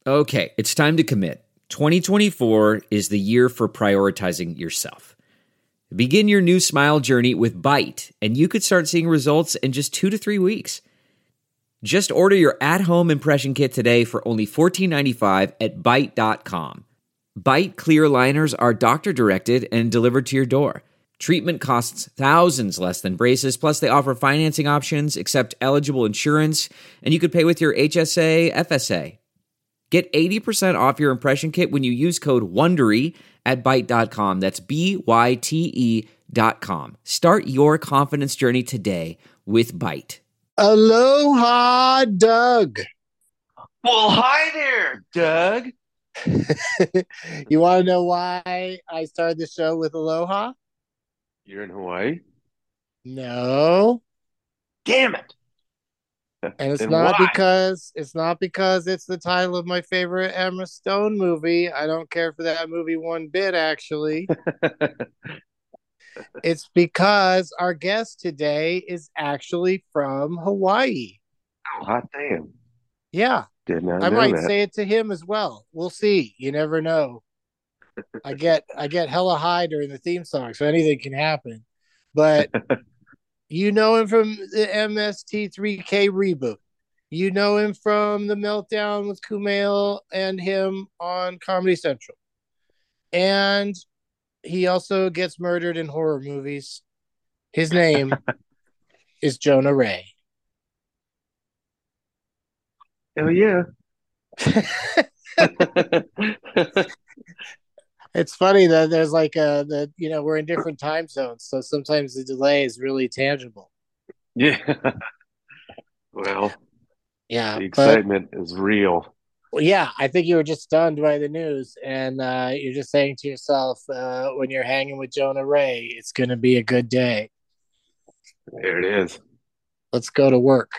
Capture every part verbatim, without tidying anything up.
Okay, it's time to commit. twenty twenty-four is the year for prioritizing yourself. Begin your new smile journey with Byte, and you could start seeing results in just two to three weeks. Just order your at-home impression kit today for only fourteen ninety-five at byte dot com. Byte clear aligners are doctor-directed and delivered to your door. Treatment costs thousands less than braces, plus they offer financing options, accept eligible insurance, and you could pay with your H S A, F S A. Get eighty percent off your impression kit when you use code WONDERY at byte dot com. That's B Y T E dot com. Start your confidence journey today with Byte. Aloha, Doug. Well, hi there, Doug. You want to know why I started the show with Aloha? You're in Hawaii? No. Damn it. And it's And not why? because it's not because it's the title of my favorite Emma Stone movie. I don't care for that movie one bit, actually. It's because our guest today is actually from Hawaii. Oh, hot damn. Yeah. Did not I know might that. say it to him as well. We'll see. You never know. I get I get hella high during the theme song, so anything can happen. But you know him from the M S T three K reboot. You know him from the Meltdown with Kumail and him on Comedy Central. And he also gets murdered in horror movies. His name is Jonah Ray. Hell yeah. It's funny that there's like a that you know we're in different time zones, so sometimes the delay is really tangible. Yeah. Well, Yeah, the but excitement is real. well, yeah, I think you were just stunned by the news, and uh, you're just saying to yourself, uh, when you're hanging with Jonah Ray, it's going to be a good day. There it is. Let's go to work.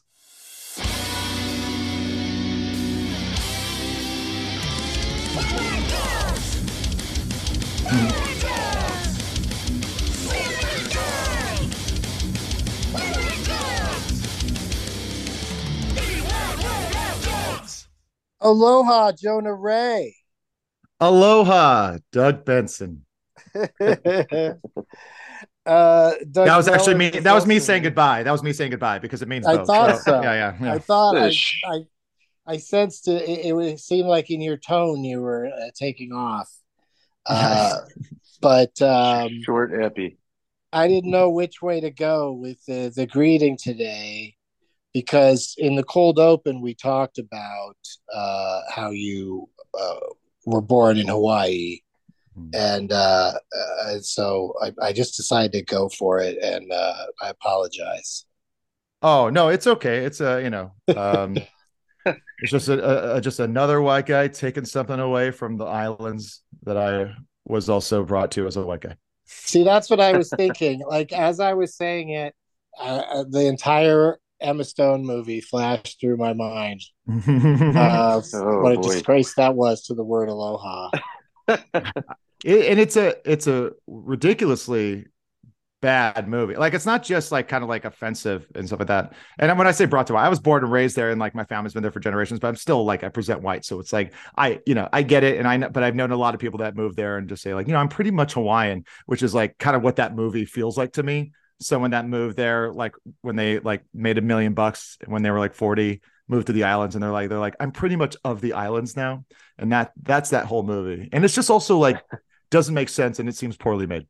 Aloha, Jonah Ray. Aloha, Doug Benson. uh, Doug That was actually Miller me. is That was me listening. saying goodbye. That was me saying goodbye because it means I both. thought so. Yeah, yeah, yeah. I thought I, Fish. I, I sensed it, it. It seemed like in your tone you were uh, taking off. Uh, but um, Short epi. I didn't know which way to go with the, the greeting today because in the cold open we talked about uh, how you uh, were born in Hawaii. And uh, uh, so I, I just decided to go for it, and uh, I apologize. Oh no, it's okay. It's a you know, um, it's just a, a just another white guy taking something away from the islands that I was also brought to as a white guy. See, that's what I was thinking. Like as I was saying it, uh, the entire Emma Stone movie flashed through my mind. Uh, Oh, what a boy. disgrace that was to the word aloha. It, and it's a it's a ridiculously bad movie. Like it's not just like kind of like offensive and stuff like that. And when I say brought to white, I was born and raised there, and like my family's been there for generations. But I'm still like I present white, so it's like I you know I get it, and I know, but I've known a lot of people that moved there and just say like you know I'm pretty much Hawaiian, which is like kind of what that movie feels like to me. Someone that moved there, like when they like made a million bucks when they were like forty, moved to the islands, and they're like they're like I'm pretty much of the islands now, and that that's that whole movie. And it's just also like doesn't make sense, and it seems poorly made.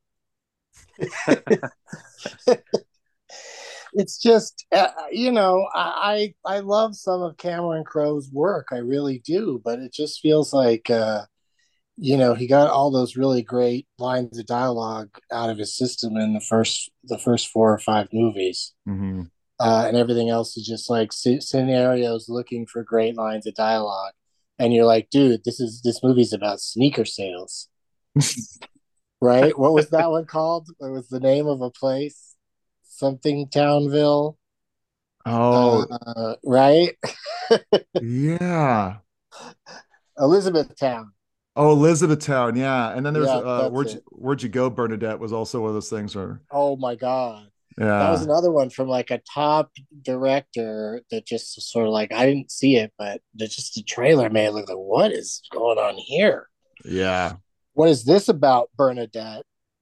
It's just uh, you know I I love some of Cameron Crowe's work, I really do, but it just feels like uh, you know he got all those really great lines of dialogue out of his system in the first the first four or five movies, Mm-hmm. uh, and everything else is just like c- scenarios looking for great lines of dialogue, and you're like, dude, this is this movie's about sneaker sales. Right? What was that one called? It was the name of a place, something Townville. Oh, Uh, right? yeah. Elizabethtown. Oh, Elizabethtown, yeah. And then there's Yeah, uh, that's where'd you, it. where'd you go, Bernadette was also one of those things. Or Oh my God. That was Yeah. another one from like a top director that just sort of like I didn't see it, but the, just the trailer made it look like what is going on here? Yeah. What is this about, Bernadette?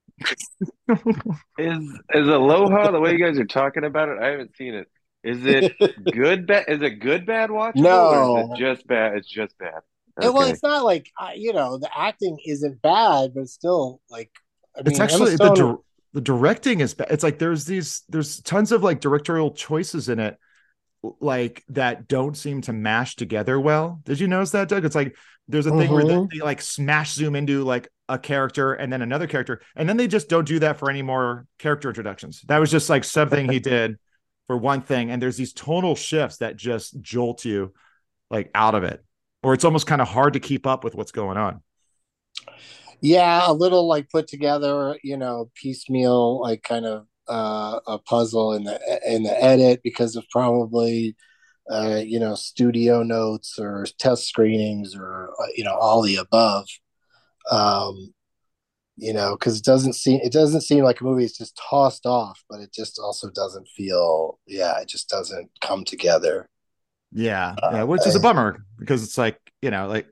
Is is Aloha the way you guys are talking about it? I haven't seen it. Is it good bad? Is it good bad watchable or is it No, just bad? It's just bad. it, well, Okay. it's not like uh, you know the acting isn't bad, but it's still like I It's mean Emma actually the Stone. dir- the directing is ba- it's like there's these there's tons of like directorial choices in it like that don't seem to mash together well. Did you notice that, Doug? It's like there's a thing where they, Mhm. they like smash zoom into like a character and then another character, and then they just don't do that for any more character introductions. That was just like something he did for one thing, and there's these tonal shifts that just jolt you like out of it, or it's almost kind of hard to keep up with what's going on. Yeah, a little like put together, you know, piecemeal, like kind of uh, a puzzle in the in the edit because of probably uh, you know studio notes or test screenings or uh, you know all the above. Um, you know, because it doesn't seem it doesn't seem like a movie is just tossed off, but it just also doesn't feel yeah, it just doesn't come together. Yeah, Uh, yeah, which is a bummer because it's like, you know, like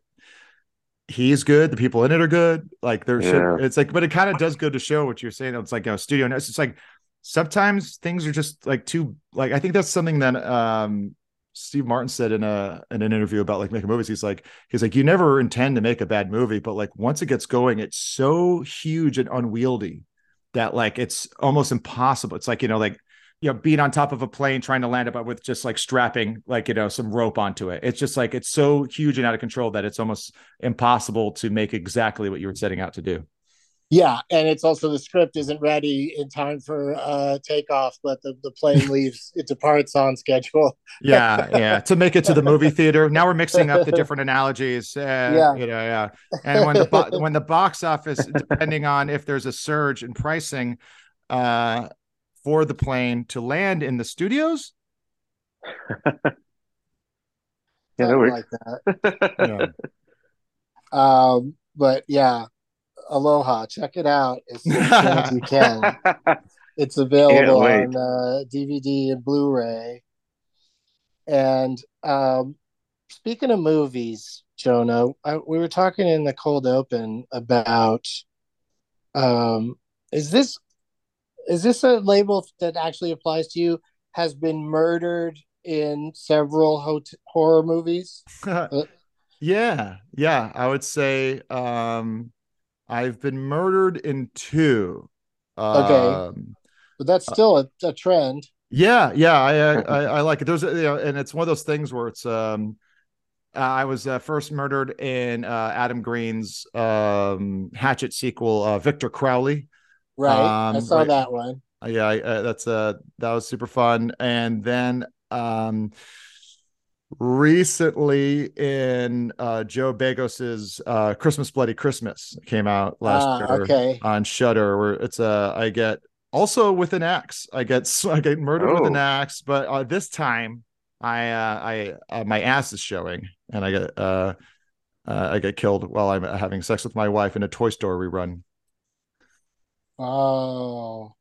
he's good, the people in it are good. Like there should, Yeah. it's like, but it kind of does go to show what you're saying. It's like, you know, studio notes. It's like sometimes things are just like too, like, I think that's something that um Steve Martin said in a in an interview about like making movies. He's like, he's like, you never intend to make a bad movie, but like once it gets going, it's so huge and unwieldy that like it's almost impossible. It's like, you know, like you know, being on top of a plane trying to land it, but with just like strapping like, you know, some rope onto it. It's just like it's so huge and out of control that it's almost impossible to make exactly what you were setting out to do. Yeah, and it's also the script isn't ready in time for uh takeoff, but the, the plane leaves, it departs on schedule. Yeah, yeah. To make it to the movie theater. Now we're mixing up the different analogies. Uh, Yeah. you know, yeah. And when the bo- when the box office, depending on if there's a surge in pricing, uh, for the plane to land in the studios. Yeah, that Something works. like that. Yeah. Um, but yeah, Aloha, check it out as soon as you can. It's Can't available wait. on uh, D V D and Blu-ray. And um, speaking of movies, Jonah, I, we were talking in the cold open about um, is this is this a label that actually applies to you? Has been murdered in several hot- horror movies. Uh, Yeah, yeah. I would say um I've been murdered in two. okay, Um but that's still a, a trend. yeah, yeah, I, I I like it. There's a, you know, and it's one of those things where it's um I was uh, first murdered in uh Adam Green's um Hatchet sequel, uh Victor Crowley. Right, I Um saw right, that one. yeah, I, uh, that's uh that was super fun. And then um recently in uh Joe Begos's uh Christmas Bloody Christmas came out last Ah, year okay. on Shudder, where it's uh I get also with an axe. I get I get murdered with an Oh, axe, but uh, this time I uh I uh, my ass is showing and I get uh, uh I get killed while I'm having sex with my wife in a Toy Story rerun. Oh,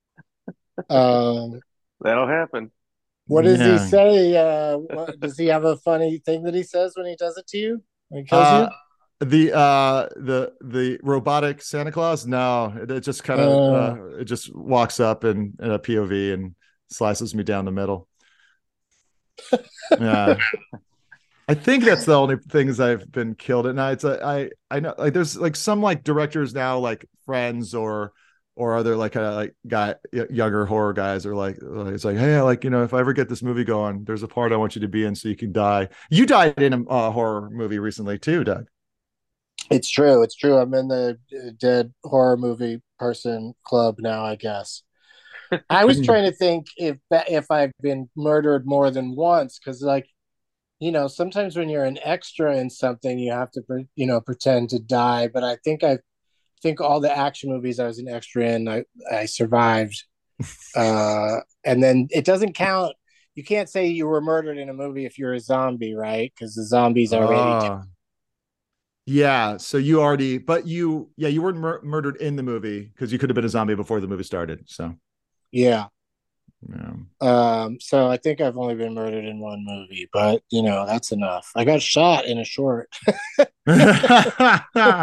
um, that'll happen. what does he Yeah. say? Uh, what, does he have a funny thing that he says when he does it to you? When he kills Uh you? the uh the the robotic Santa Claus, no, it, it just kind of Uh, uh it just walks up and in a P O V and slices me down the middle. Yeah, I think that's the only things I've been killed at night. So I I know like there's like some like directors now like Friends or or other like uh, like guy younger horror guys are like uh, it's like hey like you know if I ever get this movie going there's a part I want you to be in so you can die. You died in a uh, horror movie recently too, Doug. it's true. It's true. I'm in the uh, dead horror movie person club now, I guess. I was trying to think if if I've been murdered more than once because, like, you know, sometimes when you're an extra in something, you have to, you know, pretend to die. But I think I think all the action movies I was an extra in, I I survived. Uh, and then it doesn't count. You can't say you were murdered in a movie if you're a zombie, right? Because the zombies already. Oh, yeah. So you already, but you, yeah, you weren't mur- murdered in the movie because you could have been a zombie before the movie started. So, Yeah. Yeah. Um, so I think I've only been murdered in one movie, but you know, that's enough. I got shot in a short. uh,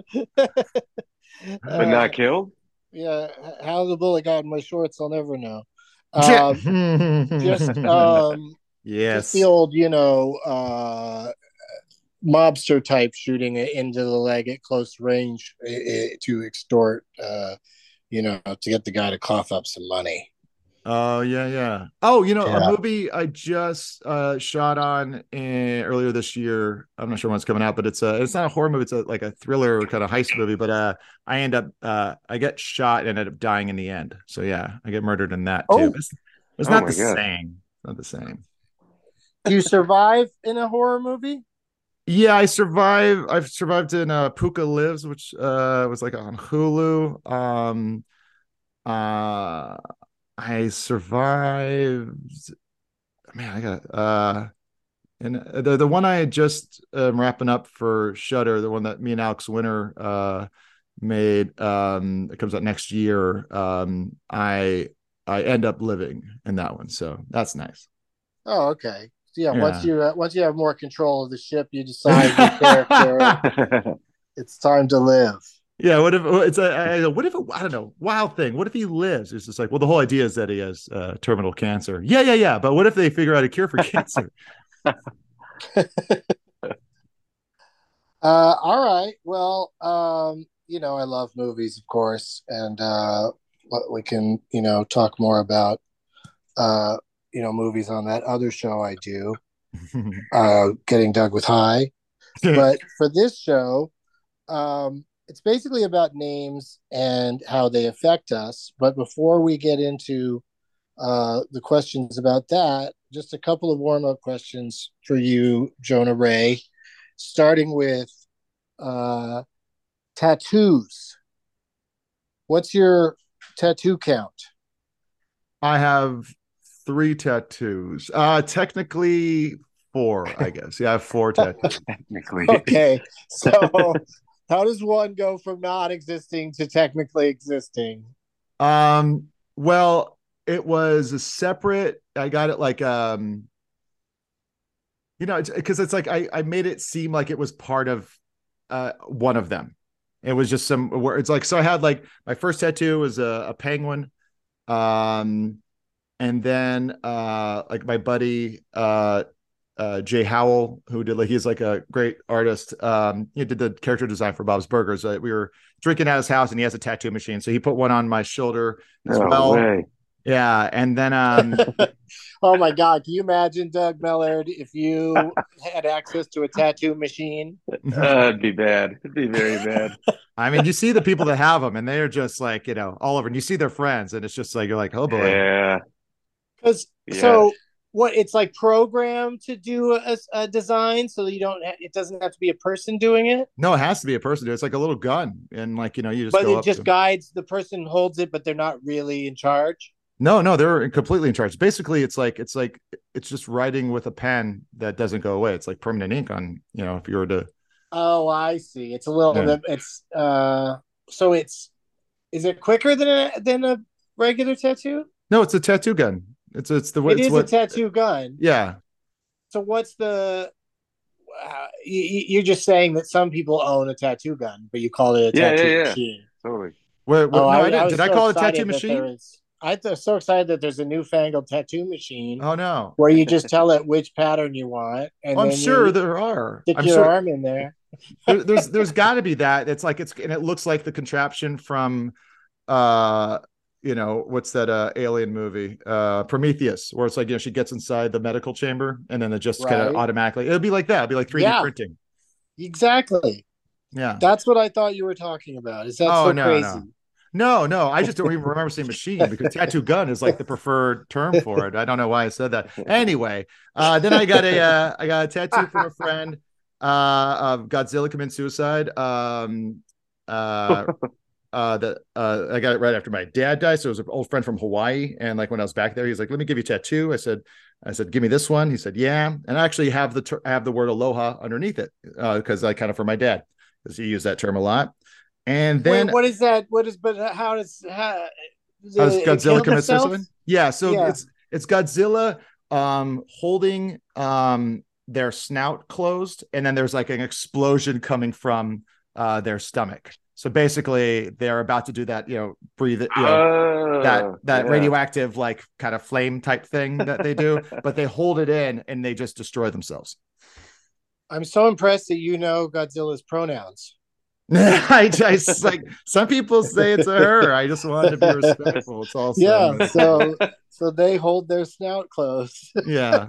But not killed? yeah, how the bullet got in my shorts, I'll never know. Um, just um, just the yes. old, you know, uh, mobster type shooting it into the leg at close range eh, eh, to extort, uh, you know, to get the guy to cough up some money. Oh yeah, yeah. Oh, you know, a Yeah. movie I just uh shot on in, earlier this year. I'm not sure when it's coming out, but it's a it's not a horror movie. It's a, like a thriller kind of heist movie. But uh, I end up uh I get shot and end up dying in the end. So yeah, I get murdered in that too. Oh, It's, it's Oh not my the God. same. It's not the same. do you survive in a horror movie? Yeah, I survived. I've survived in uh, Puka Lives, which uh was like on Hulu. Um, uh, I survived. Man, I got uh, and the the one I just um, wrapping up for Shudder, the one that me and Alex Winter uh made. Um, it comes out next year. Um, I I end up living in that one, so that's nice. Oh, okay. So yeah, once Yeah. you uh, once you have more control of the ship, you decide your character. It's time to live. Yeah, what if it's a, what if a, I don't know, wild thing? What if he lives? It's just like, well, the whole idea is that he has uh, terminal cancer. Yeah, yeah, yeah. But what if they figure out a cure for cancer? Uh, all right. Well, um, you know, I love movies, of course, and uh, what we can, you know, talk more about, uh, you know, movies on that other show I do, uh, Getting Dug with High. But for this show, um, it's basically about names and how they affect us. But before we get into uh, the questions about that, just a couple of warm up questions for you, Jonah Ray, starting with uh, tattoos. What's your tattoo count? I have three tattoos. Uh, technically four, I guess. Yeah, I have four tattoos. Technically. Okay, so how does one go from not existing to technically existing? Um, well, it was a separate. I got it like um, you know, because it's, it's like I I made it seem like it was part of uh one of them. It was just some where it's like so I had like my first tattoo was a, a penguin, um, and then uh like my buddy uh uh Jay Howell who did like he's like a great artist. Um, he did the character design for Bob's Burgers. Uh, we were drinking at his house and he has a tattoo machine, so he put one on my shoulder as No well. way. Yeah, and then um Oh my God, can you imagine, Doug Mellard, if you had access to a tattoo machine? Uh, it'd be bad. It'd be very bad. I mean, you see the people that have them, and they're just like, you know, all over. And you see their friends, and it's just like you're like, oh boy. Yeah. Because Yeah. so what? It's like programmed to do a, a design, so you don't. It doesn't have to be a person doing it, No, it has to be a person. It's like a little gun, and like you know, you just but go it up. just To... guides the person holds it, but they're not really in charge. No, no, they're completely in charge. Basically, it's like it's like it's just writing with a pen that doesn't go away. It's like permanent ink on. You know, if you were to. Oh, I see. It's a little Yeah. bit. It's uh. So it's is it quicker than a than a regular tattoo? No, it's a tattoo gun. It's it's the It it's is what. a tattoo gun. Yeah. So what's the? Uh, you, you're just saying that some people own a tattoo gun, but you call it a Yeah, tattoo yeah, yeah. machine. Totally. Where, Oh, what, no, I, I I didn't. was Did I so call it a tattoo excited that there machine? was. I was so excited that there's a newfangled tattoo machine Oh no. where you just tell it which pattern you want, and I'm then sure you there are. stick I'm your sure. arm in there. there, there's there's got to be that. It's like it's and it looks like the contraption from uh you know what's that uh alien movie uh Prometheus, where it's like you know she gets inside the medical chamber and then it just kind of Right. automatically it'll be like that. It'll be like three D Yeah. printing. Exactly. Yeah. That's what I thought you were talking about. Is that Oh so no crazy? no no no. I just don't even remember saying machine because tattoo gun is like the preferred term for it. I don't know why I said that. Anyway, uh then I got a uh, I got a tattoo from a friend uh of Godzilla commit suicide. Um uh uh that uh I got it right after my dad died. So it was an old friend from Hawaii. And like when I was back there, he's like, let me give you a tattoo. I said, I said, give me this one. He said, yeah. And I actually have the ter- I have the word aloha underneath it, uh, because I kind of for my dad, because he used that term a lot. And then Wait, what is that? What is? But how does? How, How does the, it Godzilla killed commit itself? suicide? Yeah, so Yeah. it's it's Godzilla um holding um their snout closed, and then there's like an explosion coming from uh their stomach. So basically they're about to do that, you know, breathe it, you know, that Oh, that yeah. radioactive like kind of flame type thing that they do, but they hold it in and they just destroy themselves. I'm so impressed that you know Godzilla's pronouns. I just like some people say it's a her. I just wanted to be respectful. It's also Yeah, so so they hold their snout closed. yeah.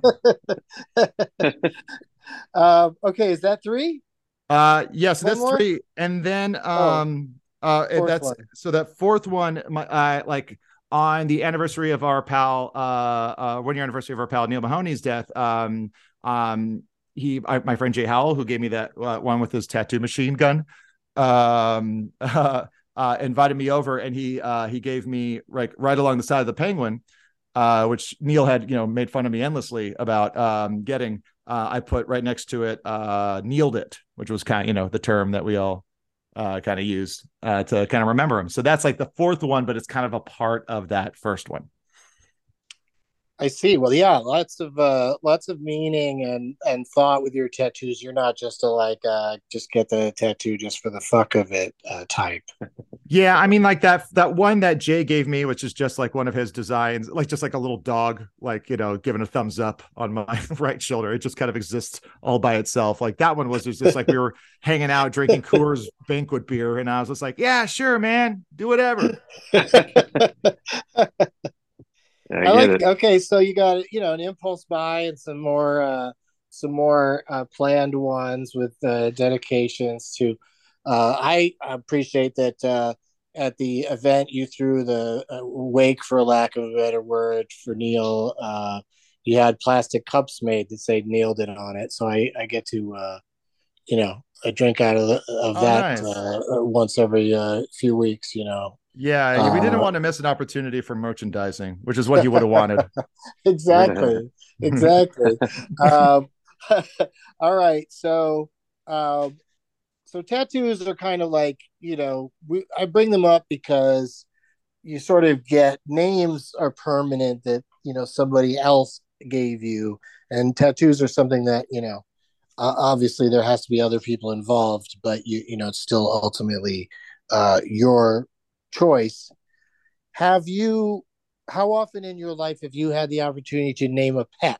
Um, okay, is that three? Uh yeah, so One that's more? three. And then Oh, um uh and fourth that's one. so that fourth one, my uh like on the anniversary of our pal uh uh one year anniversary of our pal Neil Mahoney's death, um um he I, my friend Jay Howell, who gave me that uh, one with his tattoo machine gun, um uh, uh invited me over, and he uh he gave me like right along the side of the penguin, uh which Neil had, you know, made fun of me endlessly about um getting. uh I put right next to it uh kneeled it, which was kind of, you know, the term that we all uh kind of used uh to kind of remember him. So that's like the fourth one, but it's kind of a part of that first one. I see. Well, yeah, lots of uh lots of meaning and and thought with your tattoos. You're not just a like uh just get the tattoo just for the fuck of it uh, type. Yeah, I mean, like that that one that Jay gave me, which is just like one of his designs, like just like a little dog, like, you know, giving a thumbs up on my right shoulder. It just kind of exists all by itself. Like that one was just like we were hanging out drinking Coors Banquet beer, and I was just like, yeah, sure, man, do whatever. I, I get like it. okay, so you got you know an impulse buy and some more uh some more uh planned ones with uh dedications to uh I appreciate that uh at the event you threw the uh, wake, for lack of a better word, for Neil. Uh you had plastic cups made that say Neil did on it, so I I get to uh you know a drink out of the, of Oh, that nice. uh once every uh few weeks, you know. Yeah, we didn't uh want to miss an opportunity for merchandising, which is what he would have wanted. exactly, exactly. Um, all right, so um, so tattoos are kind of like, you know, we, I bring them up because you sort of get names are permanent that you know somebody else gave you, and tattoos are something that you know. Uh, obviously, there has to be other people involved, but you you know it's still ultimately uh, your choice. Have you, how often in your life have you had the opportunity to name a pet?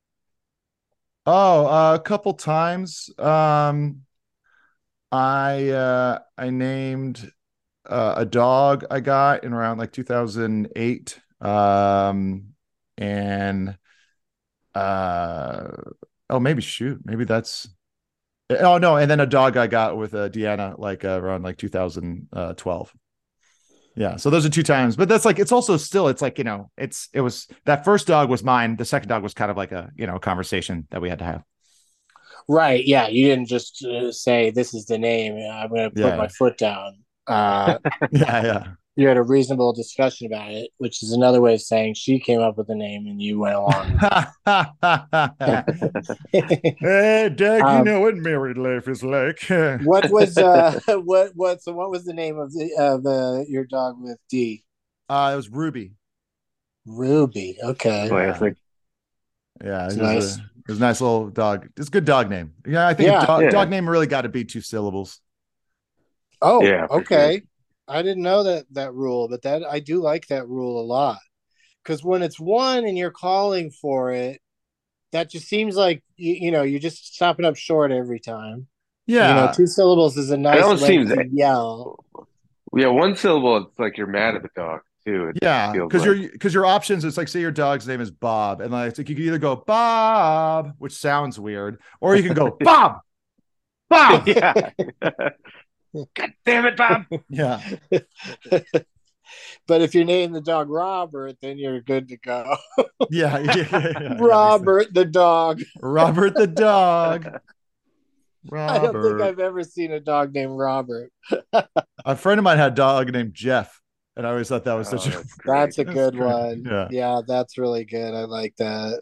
Oh, uh, a couple times. Um, I uh, I named uh, a dog I got in around like two thousand eight. Um, and uh, oh, maybe shoot, maybe that's oh no, and then a dog I got with uh, Deanna like uh, around like two thousand twelve. Yeah, so those are two times, but that's like it's also still it's like, you know, it's it was that first dog was mine. The second dog was kind of like a, you know, conversation that we had to have. Right. Yeah. You didn't just uh, say, this is the name. I'm going to put my Yeah, foot down. Uh, yeah, yeah. you had a reasonable discussion about it, which is another way of saying she came up with the name and you went along with Hey, it. Doug, you um, know what married life is like. what was, uh, what, what, so what was the name of the, of the, your dog with D? Uh, it was Ruby. Ruby. Okay. Classic. Yeah, It's it was nice. a it was a nice little dog. It's a good dog name. Yeah, I think a Yeah. dog Yeah. dog name really got to be two syllables. Oh, Yeah, for sure. okay. I didn't know that that rule, but that I do like that rule a lot. Because when it's one and you're calling for it, that just seems like you, you know you're just stopping up short every time. You know, Yeah, two syllables is a It nice almost seems, lengthy yell. yeah, one syllable. It's like you're mad at the dog too. It yeah, feels because like. your because your options, it's like say your dog's name is Bob, and like, it's like you can either go Bob, which sounds weird, or you can go Bob, Bob. Yeah. God damn it, Bob. Yeah, But if you name the dog Robert, then you're good to go. yeah, yeah, yeah, yeah, yeah. Robert the dog. Robert the dog. I don't think Robert. I've ever seen a dog named Robert. A friend of mine had a dog named Jeff, and I always thought that was Oh, such a that's great. That's a that's good great. one. Yeah. Yeah, that's really good. I like that.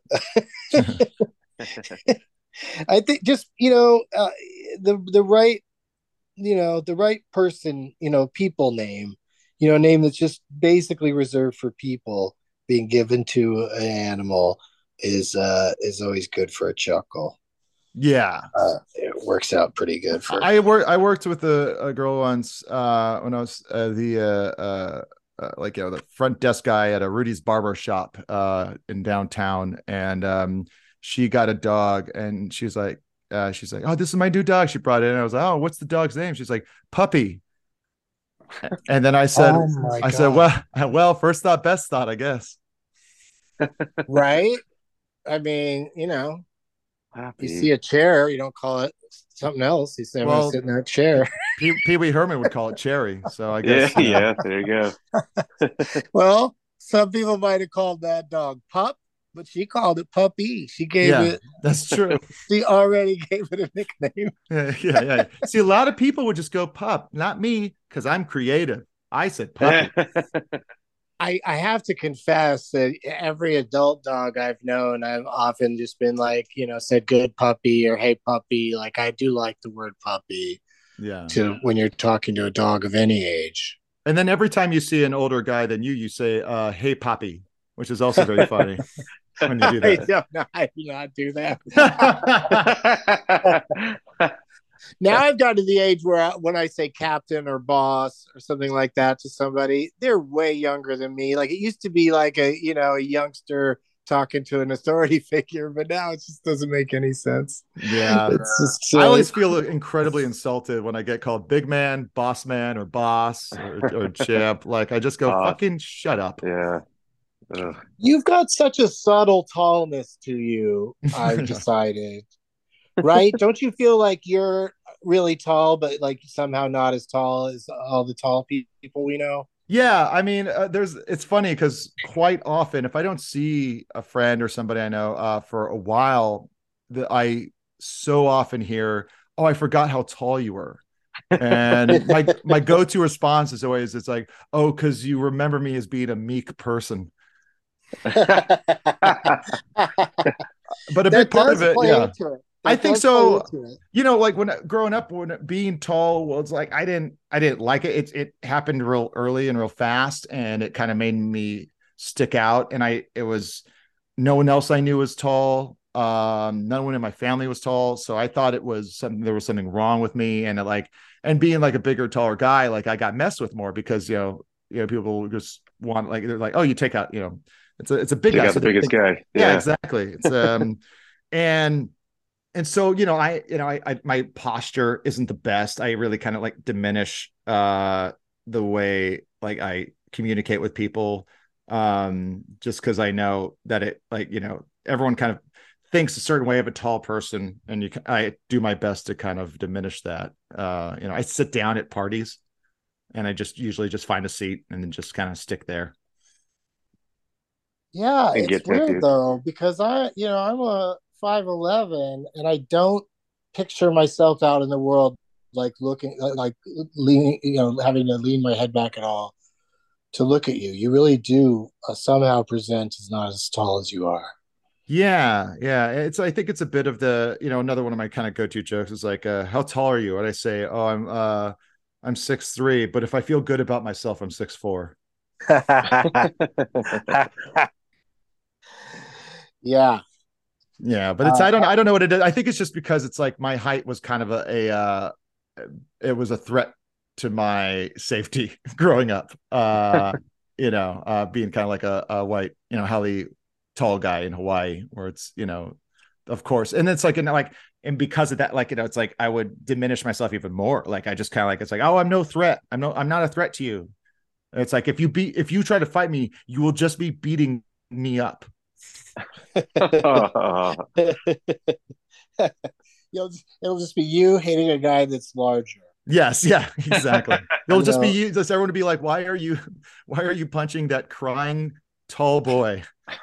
I think just you know uh, the the right you know the right person, you know people name you know, a name that's just basically reserved for people being given to an animal is uh is always good for a chuckle. Yeah. Uh, it works out pretty good for. I worked. I worked with a, a girl once uh, when I was uh, the uh, uh, uh, like you know the front desk guy at a Rudy's Barber Shop uh, in downtown, and um, she got a dog, and she's like, uh, she's like, oh, this is my new dog. She brought it in. I was like, oh, what's the dog's name? She's like, Puppy. And then I said, Oh my I God. said, well, well, first thought, best thought, I guess. Right? I mean, you know, Happy. you see a chair, you don't call it something else. You say, I'm Well, gonna sit in that chair. Pee Pee Wee Herman would call it Cherry. So I Yeah, guess, you know. yeah, there you go. Well, some people might have called that dog Pup, but she called it Puppy. She gave Yeah, it, that's true. she already gave it a nickname. Yeah, yeah, yeah. See, a lot of people would just go pup, not me, because I'm creative. I said puppy. I, I have to confess that every adult dog I've known, I've often just been like, you know, said good puppy or hey puppy. Like I do like the word puppy Yeah. to when you're talking to a dog of any age. And then every time you see an older guy than you, you say, uh, hey, Poppy, which is also very funny when you do I that. don't know. I do not do that. Now I've got to the age where I, when I say captain or boss or something like that to somebody, they're way younger than me. Like it used to be like a, you know, a youngster talking to an authority figure, but now it just doesn't make any sense. Yeah. It's just I silly. always feel incredibly insulted when I get called big man, boss man, or boss or, or champ. Like I just go, Uh, fucking shut up. Yeah. Ugh. You've got such a subtle tallness to you, I've decided. Right? Don't you feel like you're really tall, but like somehow not as tall as all the tall pe- people we know? Yeah, I mean, uh, there's. It's funny because quite often, if I don't see a friend or somebody I know uh, for a while, that I so often hear, "Oh, I forgot how tall you were," and my my go-to response is always, "It's like, oh, because you remember me as being a meek person." But a big part of it, yeah. I think so. You know, like when growing up, when being tall was like, I didn't, I didn't like it. It, it happened real early and real fast, and it kind of made me stick out. And I, it was no one else I knew was tall. Um, no one in my family was tall, so I thought it was something. There was something wrong with me, and it like, and being like a bigger, taller guy, like I got messed with more because you know, you know, people just want like they're like, oh, you take out, you know, it's a, it's a big Take guy, out so the biggest big, guy. yeah, Yeah. exactly. It's um, and. And so, you know, I, you know, I, I, my posture isn't the best. I really kind of like diminish uh, the way like I communicate with people, um, just because I know that it, like, you know, everyone kind of thinks a certain way of a tall person, and you, I do my best to kind of diminish that. Uh, you know, I sit down at parties, and I just usually just find a seat and then just kind of stick there. Yeah, And it's get that, weird dude. though because I, you know, I'm a five eleven and I don't picture myself out in the world like looking like leaning, you know, having to lean my head back at all to look at you. You really do uh, somehow present as not as tall as you are. Yeah, yeah. It's I think it's a bit of the, you know, another one of my kind of go-to jokes is like, uh, how tall are you? And I say, oh, I'm uh I'm six three, but if I feel good about myself, I'm six four. Yeah. Yeah, but it's Uh, I don't I don't know what it is. I think it's just because it's like my height was kind of a, a uh it was a threat to my safety growing up. Uh, you know, uh being kind of like a, a white, you know, Halle tall guy in Hawaii, where it's, you know, of course, and it's like, and like, and because of that, like, you know, it's like I would diminish myself even more. Like I just kind of like, it's like, oh, I'm no threat. I'm no, I'm not a threat to you. And it's like if you beat, if you try to fight me, you will just be beating me up. You'll, it'll just be you hitting a guy that's larger. Yes, yeah, exactly. It'll You just be know. you. Just everyone to be like, why are you, why are you punching that crying tall boy?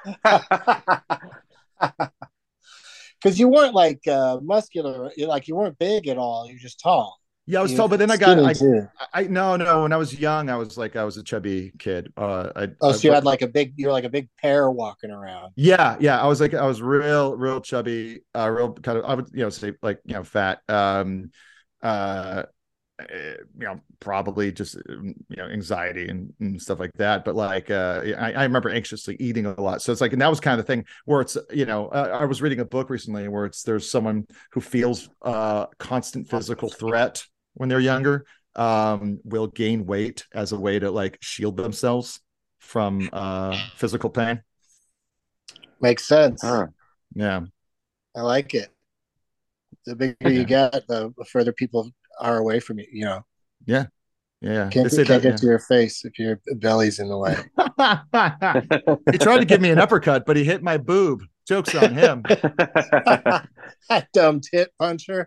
Because you weren't like uh, muscular, like you weren't big at all. You're just tall. Yeah, I was You tall, but then I got skinny I, too. I no no. When I was young, I was like I was a chubby kid. Uh, I, Oh, I so you but, had like a big, you're like a big pear walking around. yeah yeah. I was like I was real real chubby, uh, real kind of I would you know say like you know fat. Um, uh, you know, probably just, you know, anxiety and, and stuff like that. But like, uh, I, I remember anxiously eating a lot. So it's like, and that was kind of the thing where it's, you know, uh, I was reading a book recently where it's, there's someone who feels uh constant physical threat when they're younger, um, will gain weight as a way to like shield themselves from uh physical pain. Makes sense. Huh. Yeah. I like it. The bigger Yeah. you get, the further people are away from you. You know, Yeah. Yeah. can't, They say can't that, get to your face if your belly's in the way. yeah. He tried to give me an uppercut, but he hit my boob. Joke's on him. That dumb tit puncher.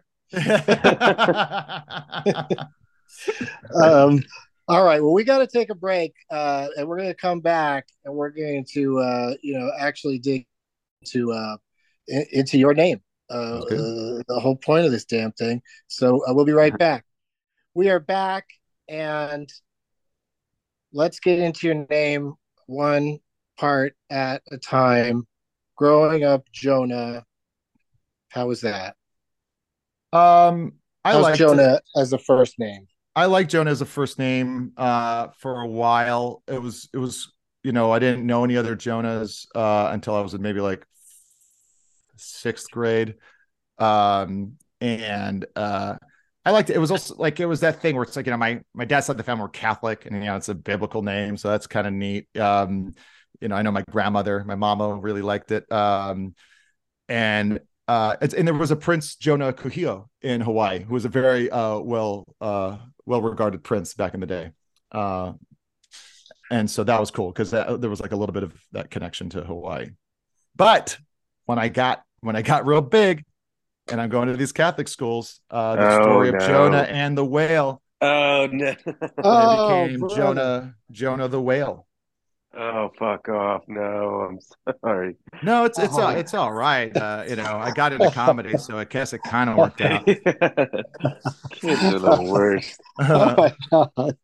um, all right. Well, we got to take a break, uh, and we're going to come back, and we're going to, uh, you know, actually dig into uh, in, into your name. Uh, uh, the whole point of this damn thing. So uh, we'll be right back. We are back, and let's get into your name one part at a time. Growing up, Jonah. How was that? Um, I How's like Jonah as a first name. I like Jonah as a first name uh, for a while. It was, it was, you know, I didn't know any other Jonahs uh, until I was in maybe like sixth grade. Um, and uh, I liked it. It was also like, it was that thing where it's like, you know, my, my dad's side of the family were Catholic, and, you know, it's a biblical name. So that's kind of neat. Um, you know, I know my grandmother, my mama really liked it. Um, and uh, it's, and there was a Prince Jonah Kuhio in Hawaii, who was a very uh, well, uh, well-regarded prince back in the day. Uh, and so that was cool because there was like a little bit of that connection to Hawaii. But when I got, when I got real big and I'm going to these Catholic schools, uh, the Oh, story of no. Jonah and the whale, Oh no! Oh, it became brother. Jonah, Jonah the whale. Oh, fuck off! No, I'm sorry. No, it's it's Oh. all it's all right. Uh, you know, I got into comedy, so I guess it kind of worked out. Kids are the worst. Oh my god!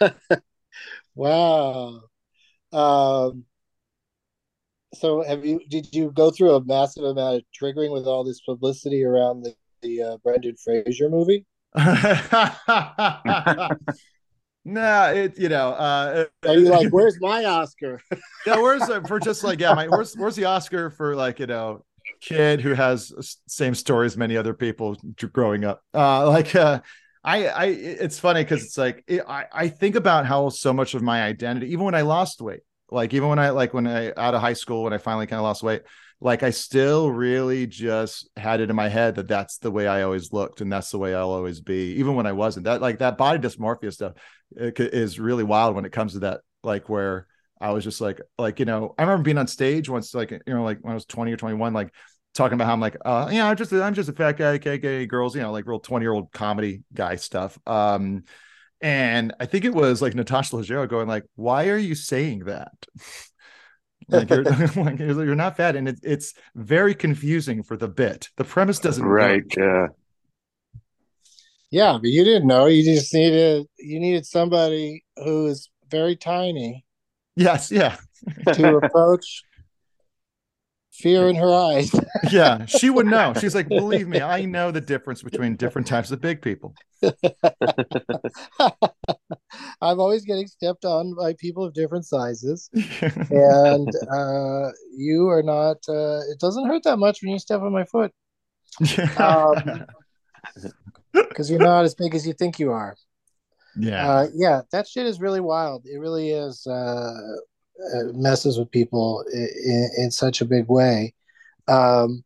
Wow. Um, so, have you? Did you go through a massive amount of triggering with all this publicity around the the uh, Brendan Fraser movie? No, it you know. Uh, Are you like, where's my Oscar? yeah, where's uh, for just like yeah, my where's where's the Oscar for like you know kid who has same story as many other people growing up. Uh, like uh, I I it's funny because it's like it, I I think about how so much of my identity, even when I lost weight, like even when I like when I out of high school when I finally kind of lost weight, like I still really just had it in my head that that's the way I always looked and that's the way I'll always be, even when I wasn't. That like that body dysmorphia stuff is really wild when it comes to that, like where I was just like, like, you know, I remember being on stage once, like, you know, like when I was twenty or twenty-one, like talking about how I'm like, uh, yeah, I'm just, I'm just a fat guy, K K girls, you know, like real twenty year old comedy guy stuff. Um, and I think it was like Natasha Leggero going like, why are you saying that? like, you're, like you're not fat. And it, it's very confusing for the bit. The premise doesn't Right. work. Yeah. Yeah, but you didn't know. You just needed you needed somebody who is very tiny Yes. Yeah. to approach fear in her eyes. Yeah. She would know. She's like, believe me, I know the difference between different types of big people. I'm always getting stepped on by people of different sizes. And uh, you are not, uh, it doesn't hurt that much when you step on my foot. Um, because you're not as big as you think you are. Yeah. Uh, yeah, that shit is really wild. It really is. Uh, uh, messes with people in, in such a big way. Um,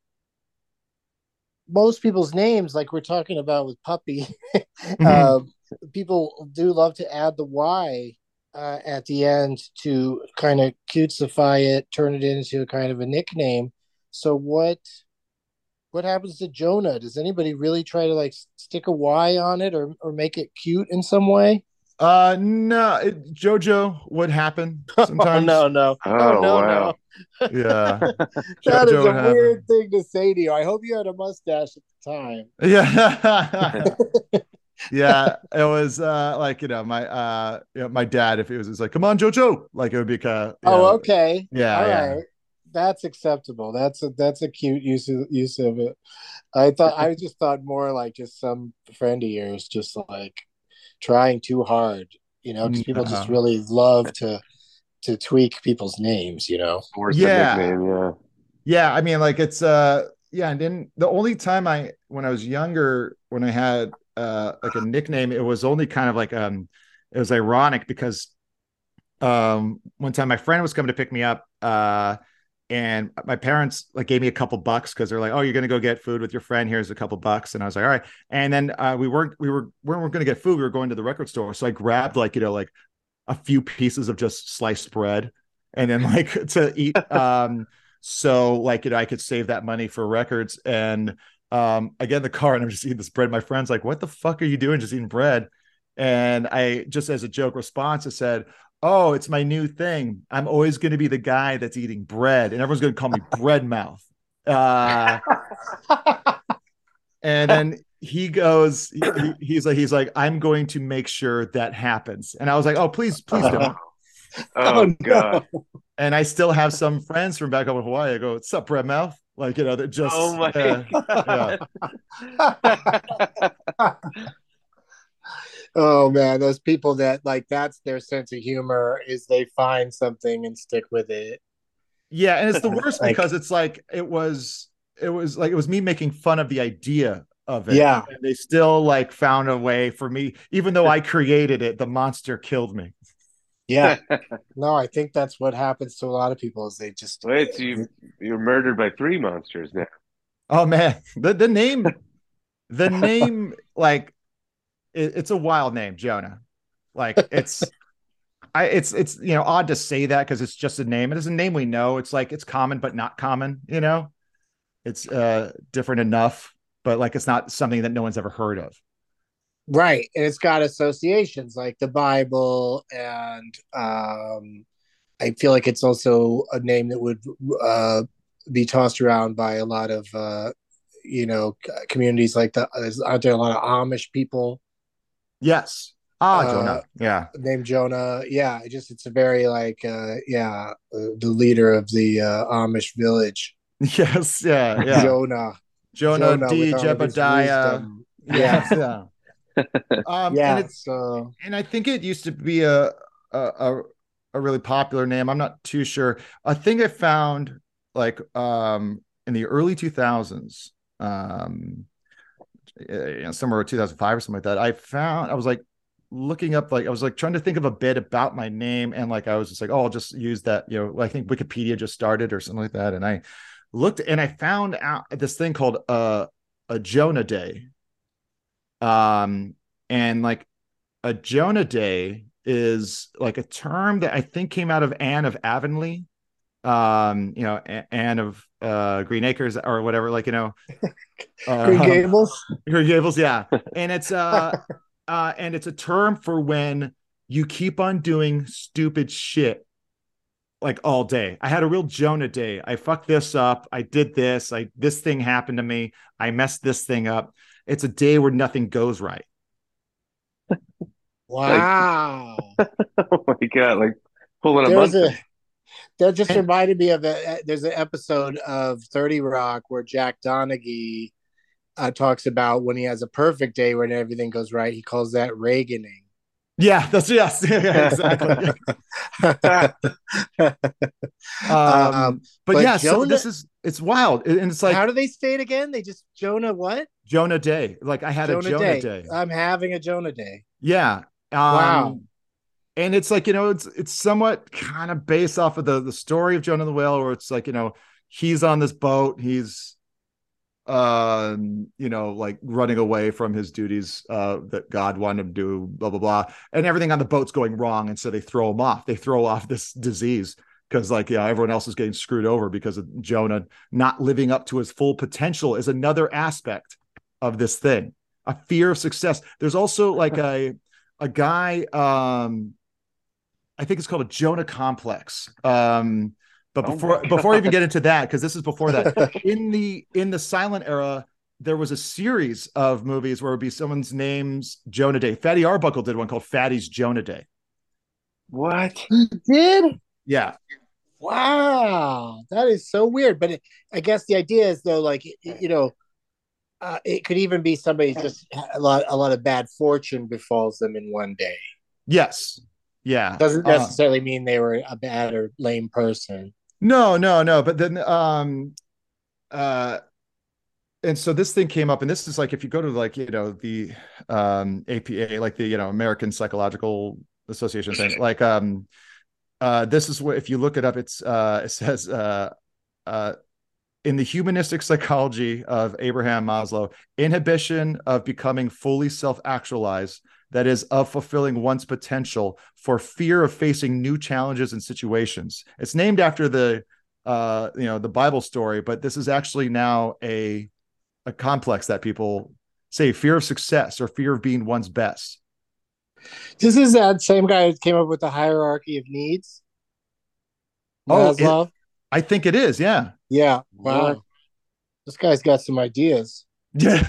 most people's names, like we're talking about with Puppy, Mhm. uh, people do love to add the Y uh, at the end to kind of cutesify it, turn it into kind of a nickname. So what? What happens to Jonah? Does anybody really try to like stick a Y on it or or make it cute in some way? Uh, no, it, JoJo would happen sometimes. Oh, no, no. Oh, Oh, no, wow. no. Yeah. That is JoJo a would happen. weird thing to say to you. I hope you had a mustache at the time. Yeah. Yeah. It was uh like, you know, my uh you know, my dad, if it was, it's like, come on, JoJo. Like it would be kind of, Oh, okay. Yeah, All yeah. right. That's acceptable. That's a that's a cute use of use of it. I thought I just thought more like just some friend of yours, just like trying too hard, you know, because people just No. really love to to tweak people's names, you know. Force the Yeah. nickname, yeah. Yeah, I mean, like it's uh yeah, and then the only time I when I was younger, when I had uh like a nickname, it was only kind of like um it was ironic because um one time my friend was coming to pick me up, uh and my parents like gave me a couple bucks because they're like, oh, you're gonna go get food with your friend, here's a couple bucks. And I was like, all right. And then uh we weren't we were we weren't gonna get food, we were going to the record store. So I grabbed like, you know, like a few pieces of just sliced bread and then like to eat. Um, so like, you know, I could save that money for records. And um, I get in the car and I'm just eating this bread. My friend's like, what the fuck are you doing? Just eating bread. And I just as a joke response, I said, oh, it's my new thing. I'm always going to be the guy that's eating bread and everyone's going to call me bread mouth. Uh, and then he goes, he, he's like, he's like, I'm going to make sure that happens. And I was like, oh, please, please don't. Oh, oh God. No. And I still have some friends from back home in Hawaii. I go, what's up, bread mouth? Like, you know, that just, Oh my uh, God. yeah. Oh man, those people that like that's their sense of humor is they find something and stick with it. Yeah. And it's the worst Like, because it's like, it was, it was like, it was me making fun of the idea of it. yeah, And they still like found a way for me, even though I created it, the monster killed me. yeah. No, I think that's what happens to a lot of people is they just Wait, so you you're murdered by three monsters now. Oh man, the, the name, the name, like it, it's a wild name, Jonah. Like it's, I, it's, it's, you know, odd to say that because it's just a name. It is a name we know. It's like, it's common, but not common, you know, it's uh different enough, but like, it's not something that no one's ever heard of. right, and it's got associations like the Bible, and um, I feel like it's also a name that would uh, be tossed around by a lot of uh, you know communities like the. Aren't there a lot of Amish people Yes. Ah, uh, Jonah. Yeah. named Jonah? Yeah, it just it's a very like uh, yeah, uh, the leader of the uh, Amish village, Yes. Yeah. Yeah. Jonah. Jonah Jonah with D. all of his Jebediah. wisdom. Yes. Yeah, Yeah. Um, and yeah. it's, So and I think it used to be a, a a a really popular name. I'm not too sure. A thing I found like um in the early two thousands, um, uh, you know, somewhere two thousand five or something like that. I found I was like looking up, like I was like trying to think of a bit about my name, and like I was just like, oh, I'll just use that. You know, I think Wikipedia just started or something like that, and I looked and I found out this thing called uh, a Jonah Day. Um, and like a Jonah Day is like a term that I think came out of Anne of Avonlea, um, you know, Anne of uh, Green Acres or whatever, like, you know, uh, Green Gables. Green Gables, yeah. And it's uh, uh, and it's a term for when you keep on doing stupid shit like all day. I had a real Jonah day. I fucked this up. I did this. I this thing happened to me. I messed this thing up. It's a day where nothing goes right. Wow. Oh my God, like pulling a There was month. a that just reminded me of a there's an episode of thirty Rock where Jack Donaghy uh, talks about when he has a perfect day when everything goes right. He calls that Reaganing. Yeah, that's yes, yeah, exactly. um, um, but, but yeah, so Jonah, this is it's wild, and it's like how do they say it again? They just Jonah what? Jonah Day. Like I had Jonah, a Jonah day. day. I'm having a Jonah day. Yeah. Um, Wow. And it's like, you know, it's it's somewhat kind of based off of the the story of Jonah the Whale, where it's like, you know, he's on this boat, he's um, you know, like running away from his duties uh that God wanted him to do, blah, blah, blah. And everything on the boat's going wrong. And so they throw him off. They throw off this disease because, like, yeah, everyone else is getting screwed over because of Jonah not living up to his full potential is another aspect of this thing. A fear of success. There's also like a a guy, um, I think it's called a Jonah complex. Um, but Oh before my before I even God. get into that, because this is before that, in the in the silent era, there was a series of movies where it would be someone's name's Jonah Day. Fatty Arbuckle did one called Fatty's Jonah Day. What? He did? Yeah. Wow. That is so weird. But it, I guess the idea is though, like, you know, Uh, it could even be somebody just a lot a lot of bad fortune befalls them in one day. Yes. Yeah. Doesn't Uh, necessarily mean they were a bad or lame person. no, no, no. But then, um, uh, and so this thing came up, and this is like if you go to like you know the um A P A, like the you know American Psychological Association thing, like um uh this is what if you look it up, it's uh it says uh uh in the humanistic psychology of Abraham Maslow, inhibition of becoming fully self-actualized, that is, of fulfilling one's potential, for fear of facing new challenges and situations. It's named after the uh you know the Bible story, but this is actually now a a complex that people say, fear of success or fear of being one's best. This is that same guy who came up with the hierarchy of needs. Oh, Maslow. it, I think it is. Yeah. Yeah. Wow. What? This guy's got some ideas. Yeah.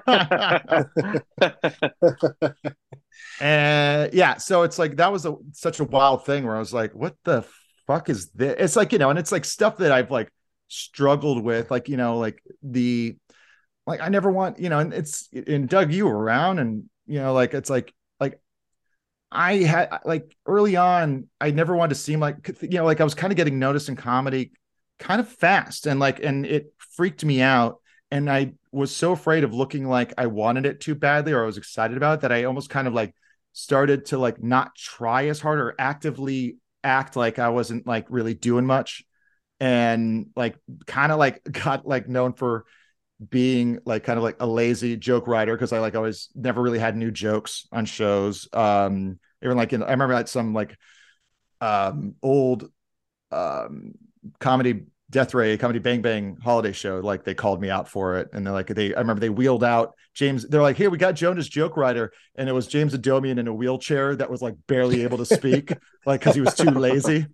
And yeah, so it's like that was a such a wild thing where I was like, what the fuck is this? It's like, you know, and it's like stuff that I've like struggled with, like, you know, like the like I never want, you know, and it's and Doug, you were around, and you know, like it's like like I had like early on, I never wanted to seem like, you know, like I was kind of getting noticed in comedy kind of fast, and like and it freaked me out. And I was so afraid of looking like I wanted it too badly or I was excited about it that I almost kind of like started to like not try as hard or actively act like I wasn't like really doing much, and like kind of like got like known for being like kind of like a lazy joke writer because I like always never really had new jokes on shows. Um, even like in, I remember like some like um old um comedy Death Ray Comedy Bang Bang holiday show, like they called me out for it, and they're like they I remember they wheeled out James, they're like, here, we got Jonah's joke writer, and it was James Adomian in a wheelchair that was like barely able to speak like because he was too lazy.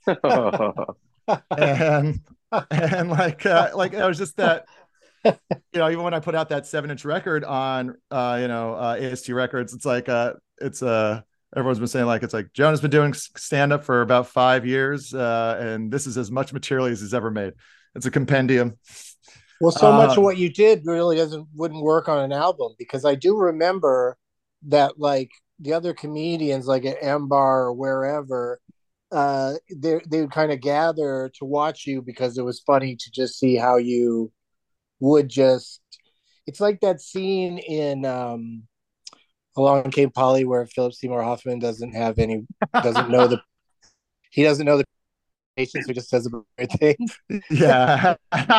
and and like uh, like it was just that, you know, even when I put out that seven inch record on uh you know uh A S T Records, it's like uh it's uh everyone's been saying like it's like Jonah's been doing stand up for about five years, uh and this is as much material as he's ever made. It's a compendium. Well, so much Um, of what you did really doesn't wouldn't work on an album, because I do remember that like the other comedians like at M Bar or wherever, uh they they would kind of gather to watch you because it was funny to just see how you would just, it's like that scene in um Along Came Polly where Philip Seymour Hoffman doesn't have any doesn't know the he doesn't know the patient, so he just says the right thing. yeah.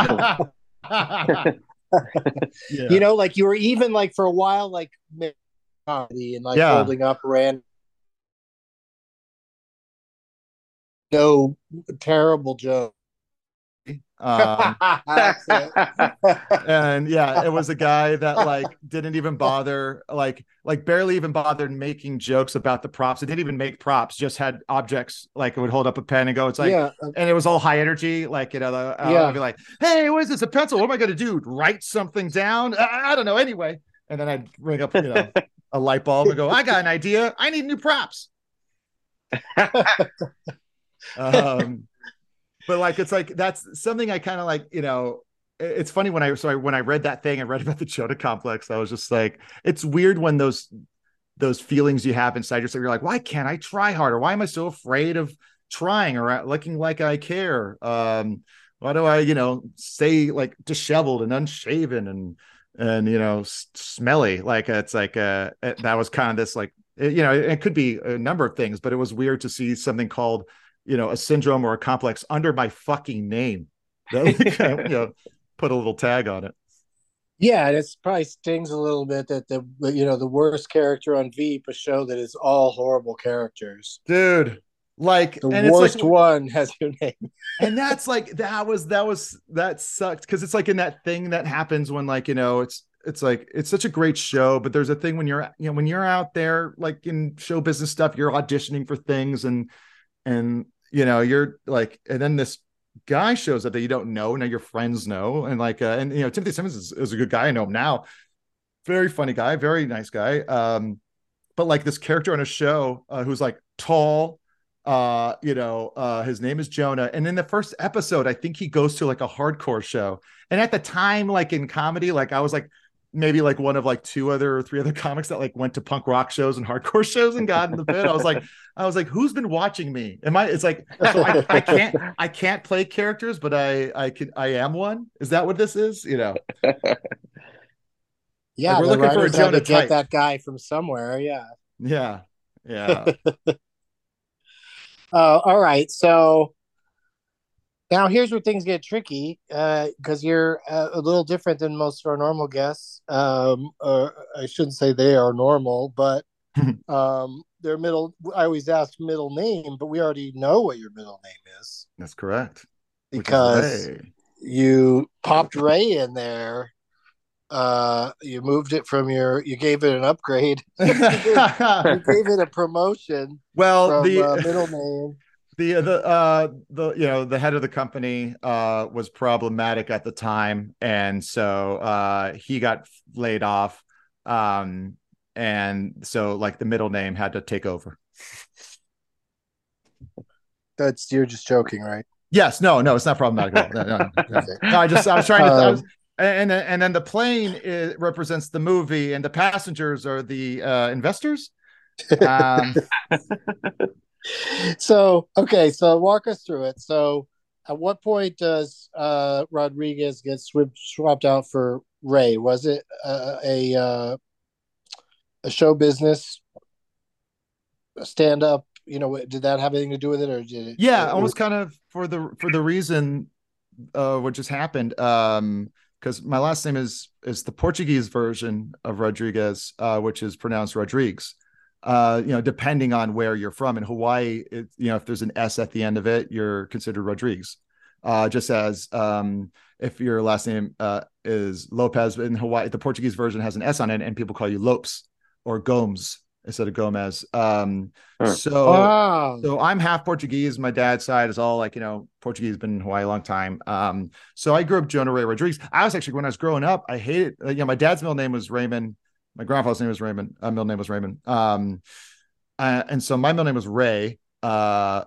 Yeah. You know, like you were even like for a while like comedy and like Yeah. holding up ran no terrible joke. Um, That's it. and yeah, it was a guy that like didn't even bother, like like barely even bothered making jokes about the props. It didn't even make props, just had objects, like it would hold up a pen and go, it's like, Yeah. and it was all high energy, like, you know, uh, Yeah. I'd be like, hey, what is this, a pencil, what am I going to do, write something down? I, I don't know, anyway. And then I'd ring up, you know, a light bulb and go, I got an idea, I need new props. um But like, it's like, that's something I kind of like, you know, it's funny when I, so I, when I read that thing, I read about the Jonah complex. I was just like, it's weird when those, those feelings you have inside yourself, you're like, why can't I try harder? Why am I so afraid of trying or looking like I care? Um, why do I, you know, say like disheveled and unshaven and, and, you know, s- smelly? Like, it's like, uh, that was kind of this, like, it, you know, it could be a number of things, but it was weird to see something called, you know, a syndrome or a complex under my fucking name that we kind of, you know, put a little tag on it. Yeah, and it probably stings a little bit that the you know the worst character on Veep, a show that is all horrible characters. Dude, like, The and worst it's like, one has your name. and that's like, that was, that was, that sucked. Cause it's like in that thing that happens when like, you know, it's, it's like, it's such a great show, but there's a thing when you're, you know, when you're out there, like in show business stuff, you're auditioning for things and, and, you know, you're like, and then this guy shows up that you don't know. Now your friends know. And like, uh, and, you know, Timothy Simmons is, is a good guy. I know him now. Very funny guy, very nice guy. Um, but like this character on a show uh, who's like tall, uh, you know, uh, his name is Jonah. And in the first episode, I think he goes to like a hardcore show. And at the time, like in comedy, like I was like maybe like one of like two other or three other comics that like went to punk rock shows and hardcore shows and got in the pit. I was like, I was like, who's been watching me? Am I? It's like so I, I can't I can't play characters, but I I can I am one. Is that what this is? You know? Yeah, like we're the looking for a writers had Jonah to get type. that guy from somewhere. Yeah. Yeah, yeah. Uh, all right, so now here's where things get tricky because uh, you're uh, a little different than most of our normal guests. Um, or I shouldn't say they are normal, but um, their middle. I always ask middle name, but we already know what your middle name is. That's correct. Because you popped Ray in there. Uh, you moved it from your. You gave it an upgrade. you, gave, you gave it a promotion. Well, from, the uh, middle name. The the uh the you know the head of the company uh was problematic at the time, and so uh he got laid off, um and so like the middle name had to take over. That's you're just joking, right? Yes, no, no, it's not problematic at all. No, no, no, okay. no I just I was trying to. Um, I was, and and then the plane is, represents the movie, and the passengers are the uh, investors. Um, So, okay, so walk us through it. So, at what point does uh, Rodriguez get sw- swapped out for Ray? Was it uh, a uh, a show business stand up? You know, did that have anything to do with it, or did it? Yeah, it, almost kind of for the for the reason uh, what just happened. Um, because my last name is is the Portuguese version of Rodriguez, uh, which is pronounced Rodrigues. Uh, you know, depending on where you're from. In Hawaii, it, you know, if there's an S at the end of it, you're considered Rodrigues. Uh, just as um, if your last name uh, is Lopez in Hawaii, the Portuguese version has an S on it, and people call you Lopes or Gomes instead of Gomez. Um, Huh. So, wow. so I'm half Portuguese. My dad's side is all like, you know, Portuguese, been in Hawaii a long time. Um, so I grew up Jonah Ray Rodrigues. I was actually, when I was growing up, I hated, you know, my dad's middle name was Raymond. My grandfather's name was Raymond. Uh, middle name was Raymond. Um, uh, and so my middle name was Ray. Uh,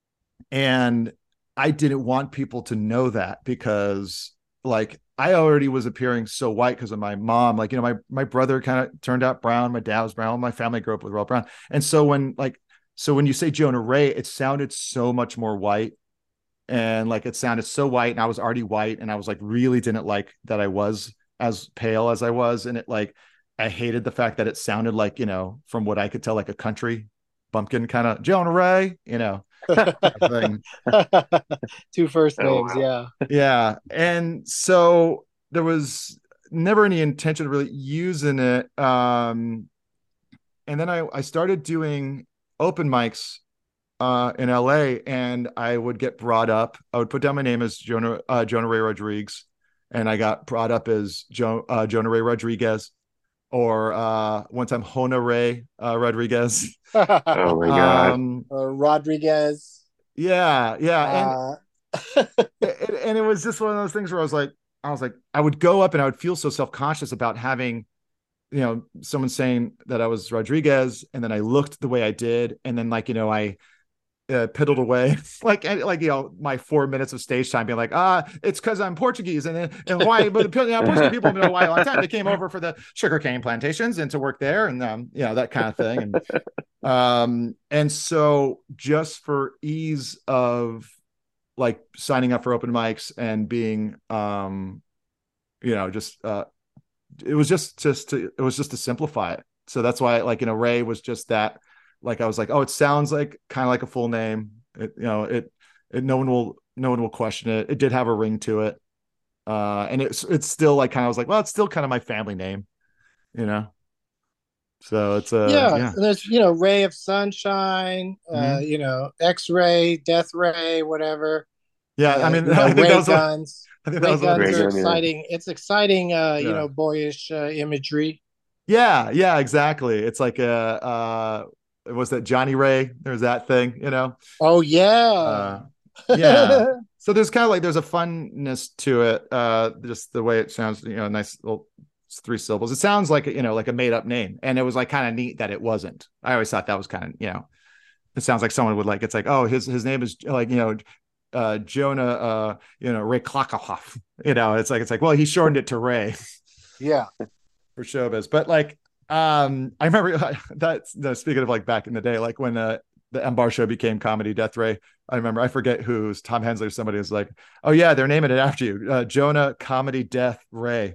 and I didn't want people to know that because like I already was appearing so white because of my mom. Like, you know, my, my brother kind of turned out brown. My dad was brown. My family grew up with Royal Brown. And so when like, so when you say Jonah Ray, it sounded so much more white. And like, it sounded so white and I was already white. And I was like, really didn't like that I was as pale as I was. And it like, I hated the fact that it sounded like, you know, from what I could tell, like a country bumpkin kind of Jonah Ray, you know, thing. Two first names. Oh, wow. Yeah. Yeah. And so there was never any intention of really using it. Um, and then I, I started doing open mics uh, in L A, and I would get brought up. I would put down my name as Jonah, uh, Jonah Ray Rodrigues, and I got brought up as jo- uh, Jonah Ray Rodriguez. Or uh, one time, Hona Ray uh, Rodriguez. Oh my god! Um, uh, Rodriguez. Yeah, yeah, and, uh... and and it was just one of those things where I was like, I was like, I would go up and I would feel so self conscious about having, you know, someone saying that I was Rodriguez, and then I looked the way I did, and then like you know I. Uh, piddled away like like you know my four minutes of stage time being like ah it's because I'm Portuguese and then and Hawaii but you know, Portuguese people have been in Hawaii a long time. They came over for the sugarcane plantations and to work there and um you know that kind of thing and um and so just for ease of like signing up for open mics and being um you know just uh it was just just to it was just to simplify it. So that's why like you know Ray was just that. Like I was like, oh, it sounds like kind of like a full name. It, you know, it, it, no one will, no one will question it. It did have a ring to it. Uh, and it's, it's still like, kind of was like, well, it's still kind of my family name, you know? So it's a, uh, yeah, yeah. And there's, you know, Ray of Sunshine, mm-hmm. uh, you know, X-ray, Death Ray, whatever. Yeah. Uh, I mean, you know, I think Ray that was guns, I think Ray that was guns Ray are gun, exciting. Yeah. It's exciting, uh, you yeah. know, boyish uh, imagery. Yeah. Yeah, exactly. It's like, a, uh, was that Johnny Ray? There's that thing, you know? Oh yeah. Uh, yeah. So there's kind of like, there's a funness to it. Uh, just the way it sounds, you know, nice little three syllables. It sounds like, you know, like a made up name. And it was like kind of neat that it wasn't. I always thought that was kind of, you know, it sounds like someone would like, it's like, oh, his, his name is like, you know, uh, Jonah, uh, you know, Ray Klockoff, you know, it's like, it's like, well, he shortened it to Ray. Yeah. for showbiz. But like, um, I remember that's no, speaking of like back in the day, like when uh, the M Bar show became Comedy Death Ray. I remember, I forget who's Tom Hensley or somebody was like, oh yeah, they're naming it after you, uh, Jonah Comedy Death Ray.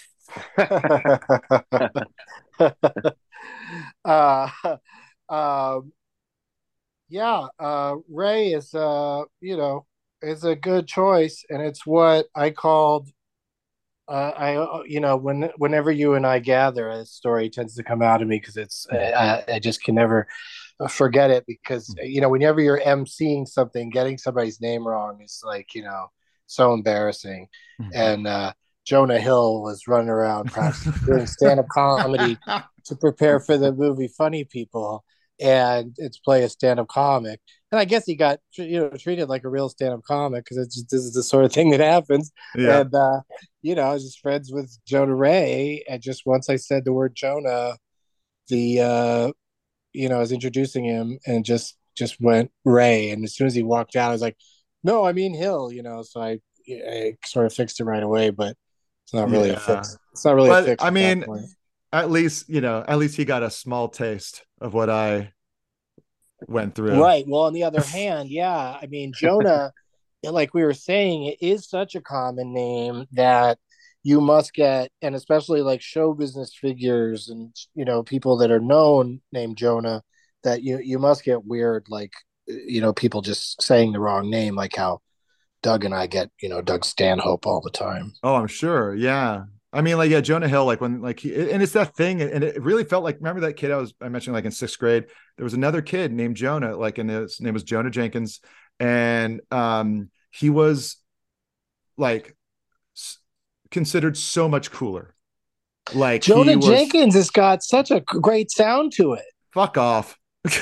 uh, um, yeah, uh, Ray is, uh, you know, is a good choice, and it's what I called. Uh, I, uh, you know, when whenever you and I gather, a story tends to come out of me because it's I, I just can never forget it because you know whenever you're emceeing something, getting somebody's name wrong is like you know so embarrassing. And uh, Jonah Hill was running around practicing doing stand-up comedy to prepare for the movie Funny People and it's play a stand-up comic. And I guess he got you know treated like a real stand-up comic because it's just, this is the sort of thing that happens. Yeah. And uh, you know, I was just friends with Jonah Ray, and just once I said the word Jonah, the uh, you know, I was introducing him, and just just went Ray. And as soon as he walked out, I was like, "No, I mean Hill," you know. So I, I sort of fixed it right away, but it's not really Yeah. a fix. It's not really But a fix. I at mean, that point. at least you know, at least he got a small taste of what I went through. Right. Well, on the other hand, yeah, I mean, Jonah, like we were saying, it is such a common name that you must get, and especially like show business figures and you know people that are known named Jonah, that you you must get weird, like you know people just saying the wrong name, like how Doug and I get you know Doug Stanhope all the time. Oh, I'm sure. Yeah. I mean, like, yeah, Jonah Hill, like when, like, he, and it's that thing. And it really felt like, remember that kid I was, I mentioned like in sixth grade, there was another kid named Jonah, like, and his name was Jonah Jenkins. And um, he was like s- considered so much cooler. Like, Jonah was, Jenkins has got such a great sound to it. Fuck off.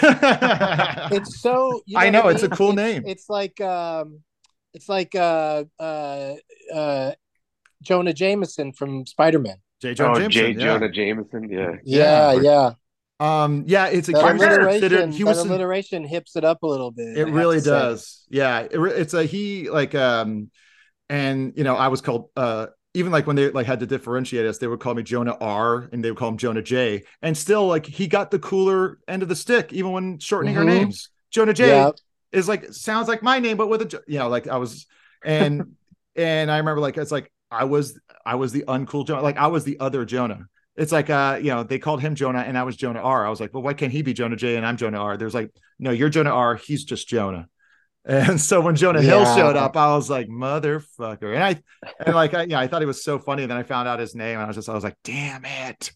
It's so, you know I know, what I it's a mean? cool It's, name. it's like, um, it's like, uh, uh, uh, Jonah Jameson from Spider-Man. J. Jonah Oh, Jameson. J. Yeah. Jonah Jameson. Yeah. Yeah, Yeah. yeah. Um, yeah, it's a That he was considered, alliteration, he that was alliteration hips it up a little bit. it I have really to say. does. Yeah. It, re- it's a, he like, um, and you know, I was called, uh, even like when they like had to differentiate us, they would call me Jonah R and they would call him Jonah J. And still like he got the cooler end of the stick, even when shortening Mhm. our names. Jonah J Yeah. is like, sounds like my name, but with a, J- you know, like I was, and, and I remember like, it's like, I was, I was the uncool Jonah. Like I was the other Jonah. It's like, uh, you know, they called him Jonah and I was Jonah R. I was like, well, why can't he be Jonah J and I'm Jonah R? There's like, no, you're Jonah R. He's just Jonah. And so when Jonah Hill Yeah. showed up, I was like, motherfucker. And I, and like, I, yeah, I thought he was so funny. And then I found out his name and I was just, I was like, damn it.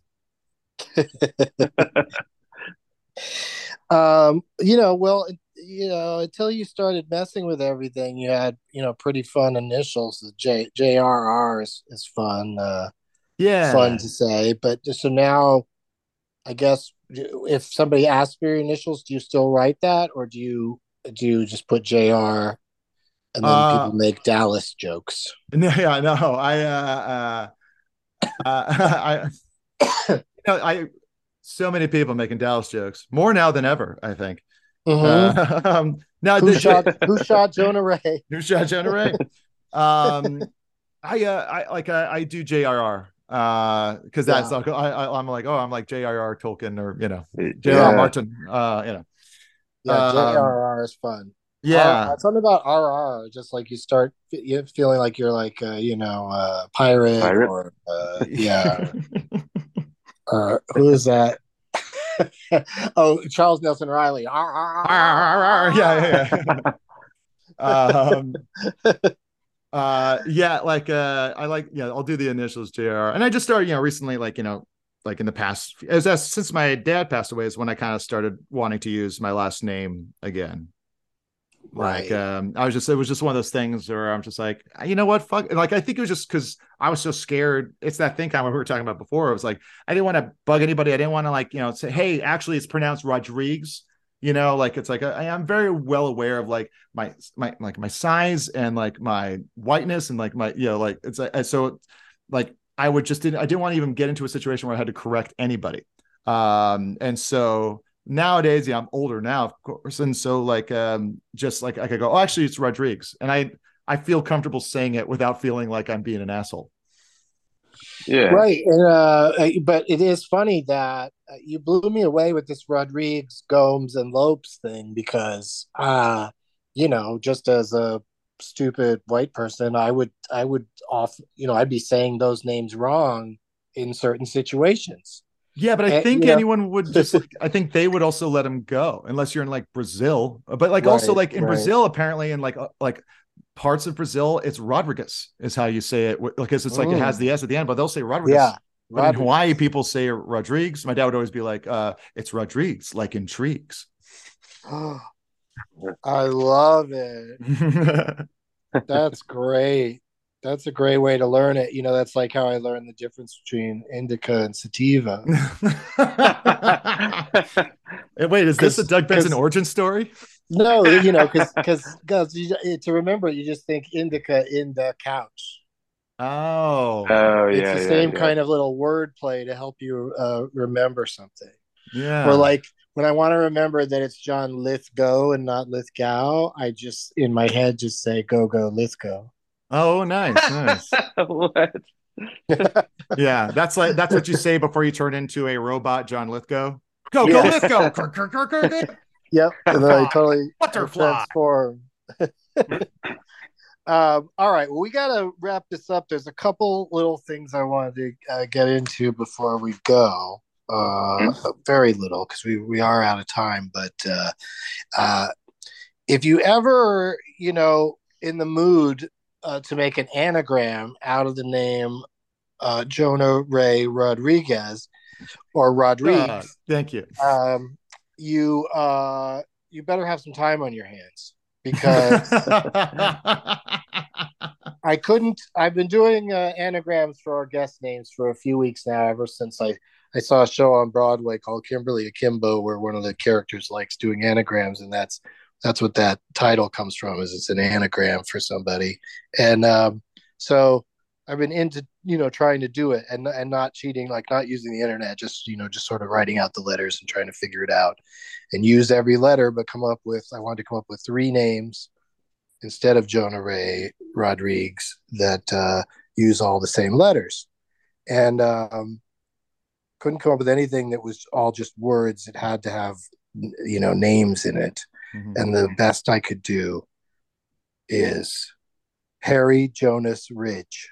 Um, you know, well, you know, until you started messing with everything, you had, you know, pretty fun initials. The J J R R is, is fun, uh, Yeah. fun to say. But just so now, I guess if somebody asks for your initials, do you still write that, or do you do you just put J R and then Uh, people make Dallas jokes? No, yeah, no, I, uh, uh, uh I, you know, I, so many people making Dallas jokes more now than ever, I think. Mm-hmm. Uh, um, now, Who the, shot Who shot Jonah Ray? who shot Jonah Ray? Um, I, uh, I like, I, I do J R R, uh, because that's Yeah. like, I, I, I'm like, oh, I'm like J R R Tolkien or, you know, J R Yeah. R Martin, uh, you know. Yeah, Um, J R R is fun. Yeah. R- something about R R, just like you start you feeling like you're like uh, you know a pirate, Pirate? or uh, yeah. Uh, who is that? Oh, Charles Nelson Riley. R R R. yeah, yeah, yeah. um, uh, yeah, like, uh, I like, yeah, I'll do the initials J R. And I just started, you know, recently, like, you know, like in the past, as, as since my dad passed away is when I kind of started wanting to use my last name again. Like, Right. um, I was just, it was just one of those things where I'm just like, you know what, fuck. Like, I think it was just because I was so scared. It's that thing kind of what we were talking about before. It was like, I didn't want to bug anybody. I didn't want to like, you know, say, hey, actually it's pronounced Rodriguez, you know, like, it's like, I, I'm very well aware of like my, my, like my size and like my whiteness and like my, you know, like it's like, so like, I would just didn't, I didn't want to even get into a situation where I had to correct anybody. Um, and so nowadays, yeah, I'm older now, of course. And so like, um, just like I could go, oh, actually it's Rodriguez. And I, I feel comfortable saying it without feeling like I'm being an asshole. Yeah. Right. And, uh, but it is funny that uh, you blew me away with this Rodriguez, Gomes, and Lopes thing because, uh, you know, just as a stupid white person, I would, I would off, you know, I'd be saying those names wrong in certain situations. Yeah, but I And, think you know, anyone would just like, I think they would also let him go unless you're in like Brazil. But like also right, like in right. Brazil, apparently in like uh, like parts of Brazil, it's Rodriguez is how you say it because it's like it has Mm, the S at the end, but they'll say Rodriguez. yeah, But in Hawaii, Rodriguez. people say Rodriguez. My dad would always be like, uh, it's Rodriguez, like intrigues. I love it. That's great. That's a great way to learn it. You know, that's like how I learned the difference between indica and sativa. Wait, is this a Doug Benson Because origin story? no, you know, because because because to remember, you just think indica in the couch. Oh, Oh It's yeah, the yeah, same yeah. kind of little word play to help you uh, remember something. Or yeah. like when I want to remember that it's John Lithgow and not Lithgow, I just in my head just say "Go Go Lithgow." Oh, nice, nice. What? Yeah, that's like that's what you say before you turn into a robot, John Lithgow. Go, go, Yes. Lithgow. Krr, krr, krr, krr, krr. Yep. And then I totally I Butterfly. transform. Um, all right. Well, we got to wrap this up. There's a couple little things I wanted to uh, get into before we go. Uh, very little because we, we are out of time. But uh, uh, if you ever, you know, in the mood uh, to make an anagram out of the name uh, Jonah Ray Rodriguez or Uh, Rodriguez, thank you. um, you uh, you better have some time on your hands because I couldn't. I've been doing uh, anagrams for our guest names for a few weeks now, ever since I, I saw a show on Broadway called Kimberly Akimbo, where one of the characters likes doing anagrams, and that's that's what that title comes from. Is it's an anagram for somebody, and um, so I've been into you know trying to do it and and not cheating, like not using the internet, just you know just sort of writing out the letters and trying to figure it out, and use every letter, but come up with. I wanted to come up with three names instead of Jonah Ray Rodriguez that uh, use all the same letters. And um, couldn't come up with anything that was all just words. It had to have, you know, names in it. Mhm. And the best I could do is Harry Jonas Ridge.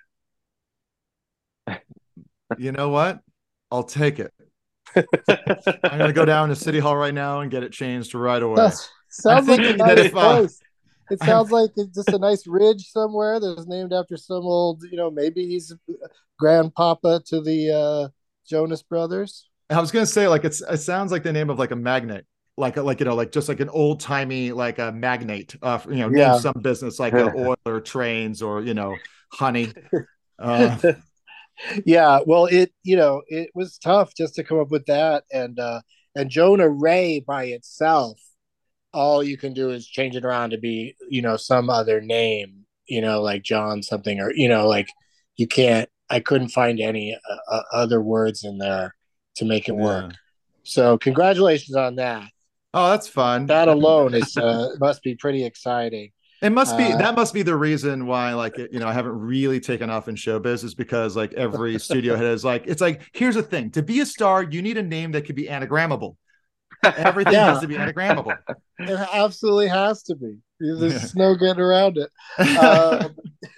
You know what? I'll take it. I'm gonna go down to City Hall right now and get it changed right away. That sounds like a thinking that nice if, uh, place. It sounds like it's just a nice ridge somewhere that's named after some old, you know, maybe he's grandpapa to the uh, Jonas Brothers. I was gonna say like it's it sounds like the name of like a magnate, like like you know like just like an old timey like a magnate, uh, you know, name Yeah. some business like uh, oil or trains or you know honey. Uh, Yeah, well, it you know it was tough just to come up with that, and uh, and Jonah Ray by itself, all you can do is change it around to be you know some other name, you know like John something or you know like you can't. I couldn't find any uh, uh, other words in there to make it work. yeah. So congratulations on that. Oh, that's fun. That alone is uh, must be pretty exciting. It must be Uh, that must be the reason why like you know I haven't really taken off in showbiz is because like every studio head is like it's like here's the thing to be a star you need a name that could be anagrammable. Everything Yeah. has to be anagrammable. It absolutely has to be. There's Yeah. just no getting around it. Um,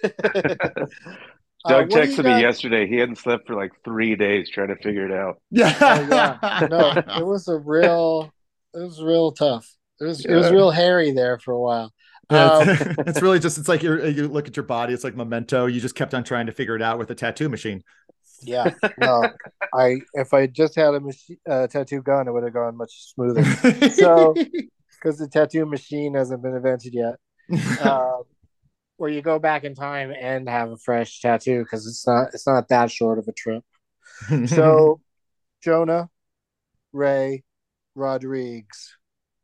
uh, Doug what do you texted me got- yesterday. He hadn't slept for like three days trying to figure it out. Yeah. Oh, yeah. No, it was a real, it was real tough. It was, it was Yeah. real hairy there for a while. Yeah, Um, it's, it's really just it's like you you look at your body it's like Memento you just kept on trying to figure it out with a tattoo machine. yeah, no, I if I just had a machi- uh, tattoo gun, it would have gone much smoother. So, because the tattoo machine hasn't been invented yet, uh, where you go back in time and have a fresh tattoo because it's not it's not that short of a trip. So, Jonah Ray Rodriguez.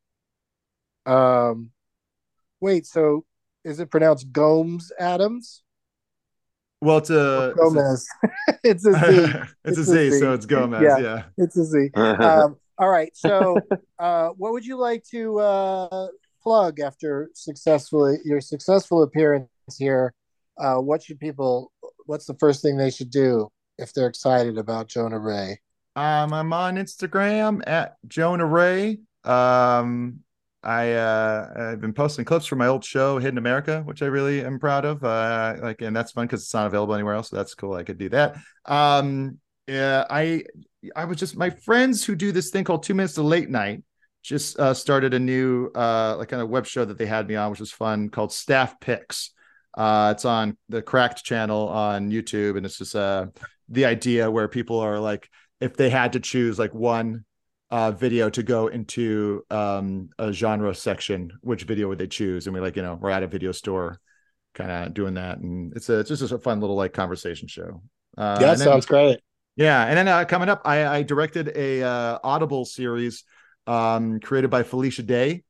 Um, wait, so is it pronounced Gomes Adams? well it's a Gomez. It's a Z. it's a Z, so it's Gomez. Yeah. Yeah. It's a Z. Um, all right. So, uh, what would you like to uh, plug after successfully your successful appearance here? Uh, what should people? What's the first thing they should do if they're excited about Jonah Ray. Um, I'm on Instagram at Jonah Ray. Um, I uh, I've been posting clips from my old show Hidden America, which I really am proud of. Uh, like, and that's fun because it's not available anywhere else, so that's cool. I could do that. Um, yeah, I I was just my friends who do this thing called Two Minutes to Late Night just uh, started a new uh like kind of web show that they had me on, which was fun, called Staff Picks. Uh, it's on the Cracked channel on YouTube, and it's just uh the idea where people are like, if they had to choose like one uh, video to go into um, a genre section, which video would they choose? And we like, you know, we're at a video store kind of doing that. And it's a, it's just a fun little like conversation show. Uh, Yeah, and then, sounds great. yeah. And then uh, coming up, I, I directed a uh, Audible series um, created by Felicia Day,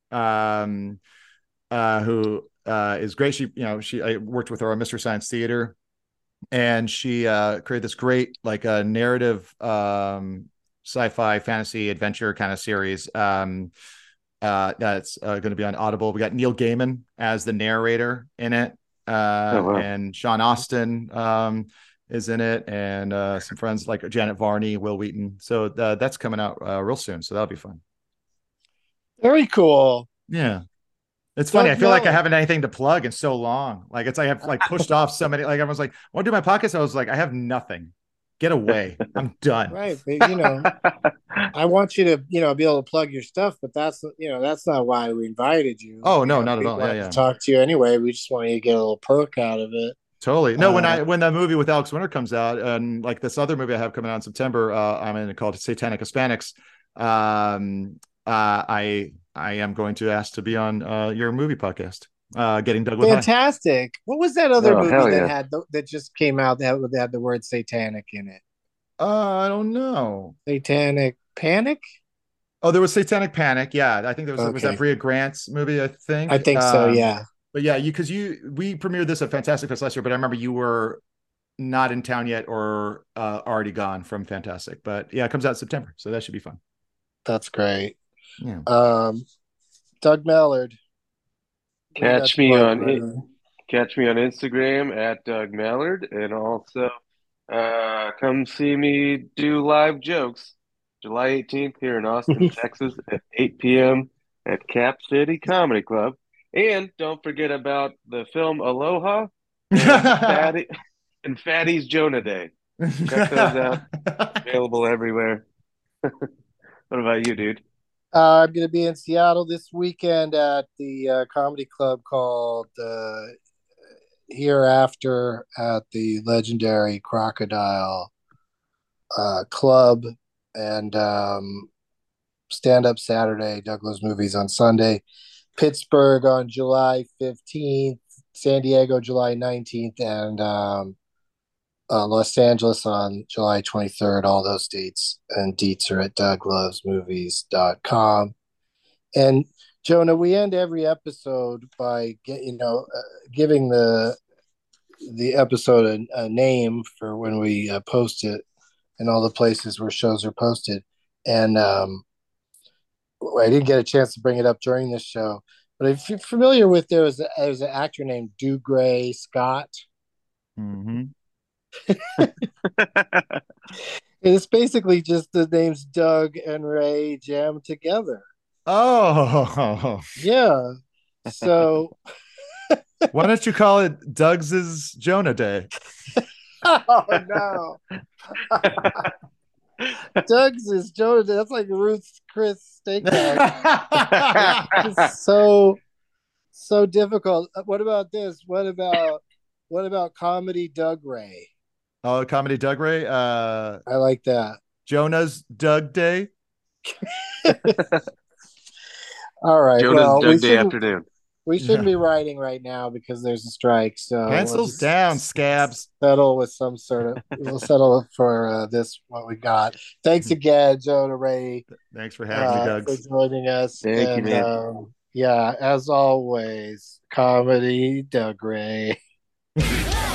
um, uh, who uh, is great. She, you know, she, I worked with her on Mister Science Theater, and she uh, created this great like a uh, narrative um, sci-fi fantasy adventure kind of series um, uh, that's uh, going to be on Audible. We got Neil Gaiman as the narrator in it, uh, Oh, wow. and Sean Austin um, is in it, and uh, some friends like Janet Varney, Will Wheaton. So uh, that's coming out uh, real soon, so that'll be fun. Very cool. Yeah. It's funny. Doug I feel like I Mellon. haven't anything to plug in so long. Like it's, I have like pushed off so many, like I was like, I want to do my podcast. I was like, I have nothing. Get away. I'm done. Right. But, you know, I want you to, you know, be able to plug your stuff, but that's, you know, that's not why we invited you. Oh, no, You know, not at we all. Yeah, wanted yeah. to talk to you anyway. We just want you to get a little perk out of it. Totally. No, when Uh, I, when that movie with Alex Winter comes out, and like this other movie I have coming out in September, uh, I'm in called Satanic Hispanics. Um, uh, I, I am going to ask to be on uh, your movie podcast. Uh, getting Doug with High. Fantastic. What was that other Oh, movie hell that yeah. had the, that just came out that, that had the word satanic in it? Uh, I don't know. Satanic Panic? Oh, there was Satanic Panic. Yeah, I think there was was that Okay. Bria Grant's movie. I think. I think so. Um, Yeah. But yeah, you because you we premiered this at Fantastic Fest last year, but I remember you were not in town yet or uh, already gone from Fantastic. But yeah, it comes out in September, so that should be fun. That's great. Yeah. Um, Doug Mallard. What do you got Catch to me plug, on brother? catch me on Instagram at Doug Mallard, and also uh, come see me do live jokes July eighteenth here in Austin, Texas at eight p.m. at Cap City Comedy Club. And don't forget about the film Aloha and Fatty and Fatty's Jonah Day. Check those out. Available everywhere. What about you, dude? Uh, I'm going to be in Seattle this weekend at the uh, comedy club called uh, Hereafter at the legendary Crocodile uh, Club, and um, Stand Up Saturday, Douglas Movies on Sunday, Pittsburgh on July fifteenth, San Diego July nineteenth, and um, uh, Los Angeles on July twenty-third. All those dates and deets are at doug loves movies dot com. And Jonah, we end every episode by get, you know uh, giving the the episode a, a name for when we uh, post it and all the places where shows are posted. And um, I didn't get a chance to bring it up during this show, but if you're familiar with, there was, a, there was an actor named Dougray Scott. Mm-hmm. It's basically just the names Doug and Ray jammed together. Oh, Yeah. So, why don't you call it Doug's Jonah Day? oh no. Doug's is Jonah. That's like Ruth's Chris Steakhouse. It's so so difficult. What about this? What about what about comedy Doug Ray? Oh, comedy Doug Ray. Uh, I like that. Jonah's Doug Day. All right. Jonah's well, we Doug Day shouldn't, afternoon. we shouldn't Yeah. be writing right now because there's a strike. So we'll Pencils just down, scabs. settle with some sort of. We'll settle for uh, this what we got. Thanks again, Jonah Ray, Thanks for having me, uh, Doug. for joining us. Thank you, and man. um, yeah, as always, comedy Doug Ray.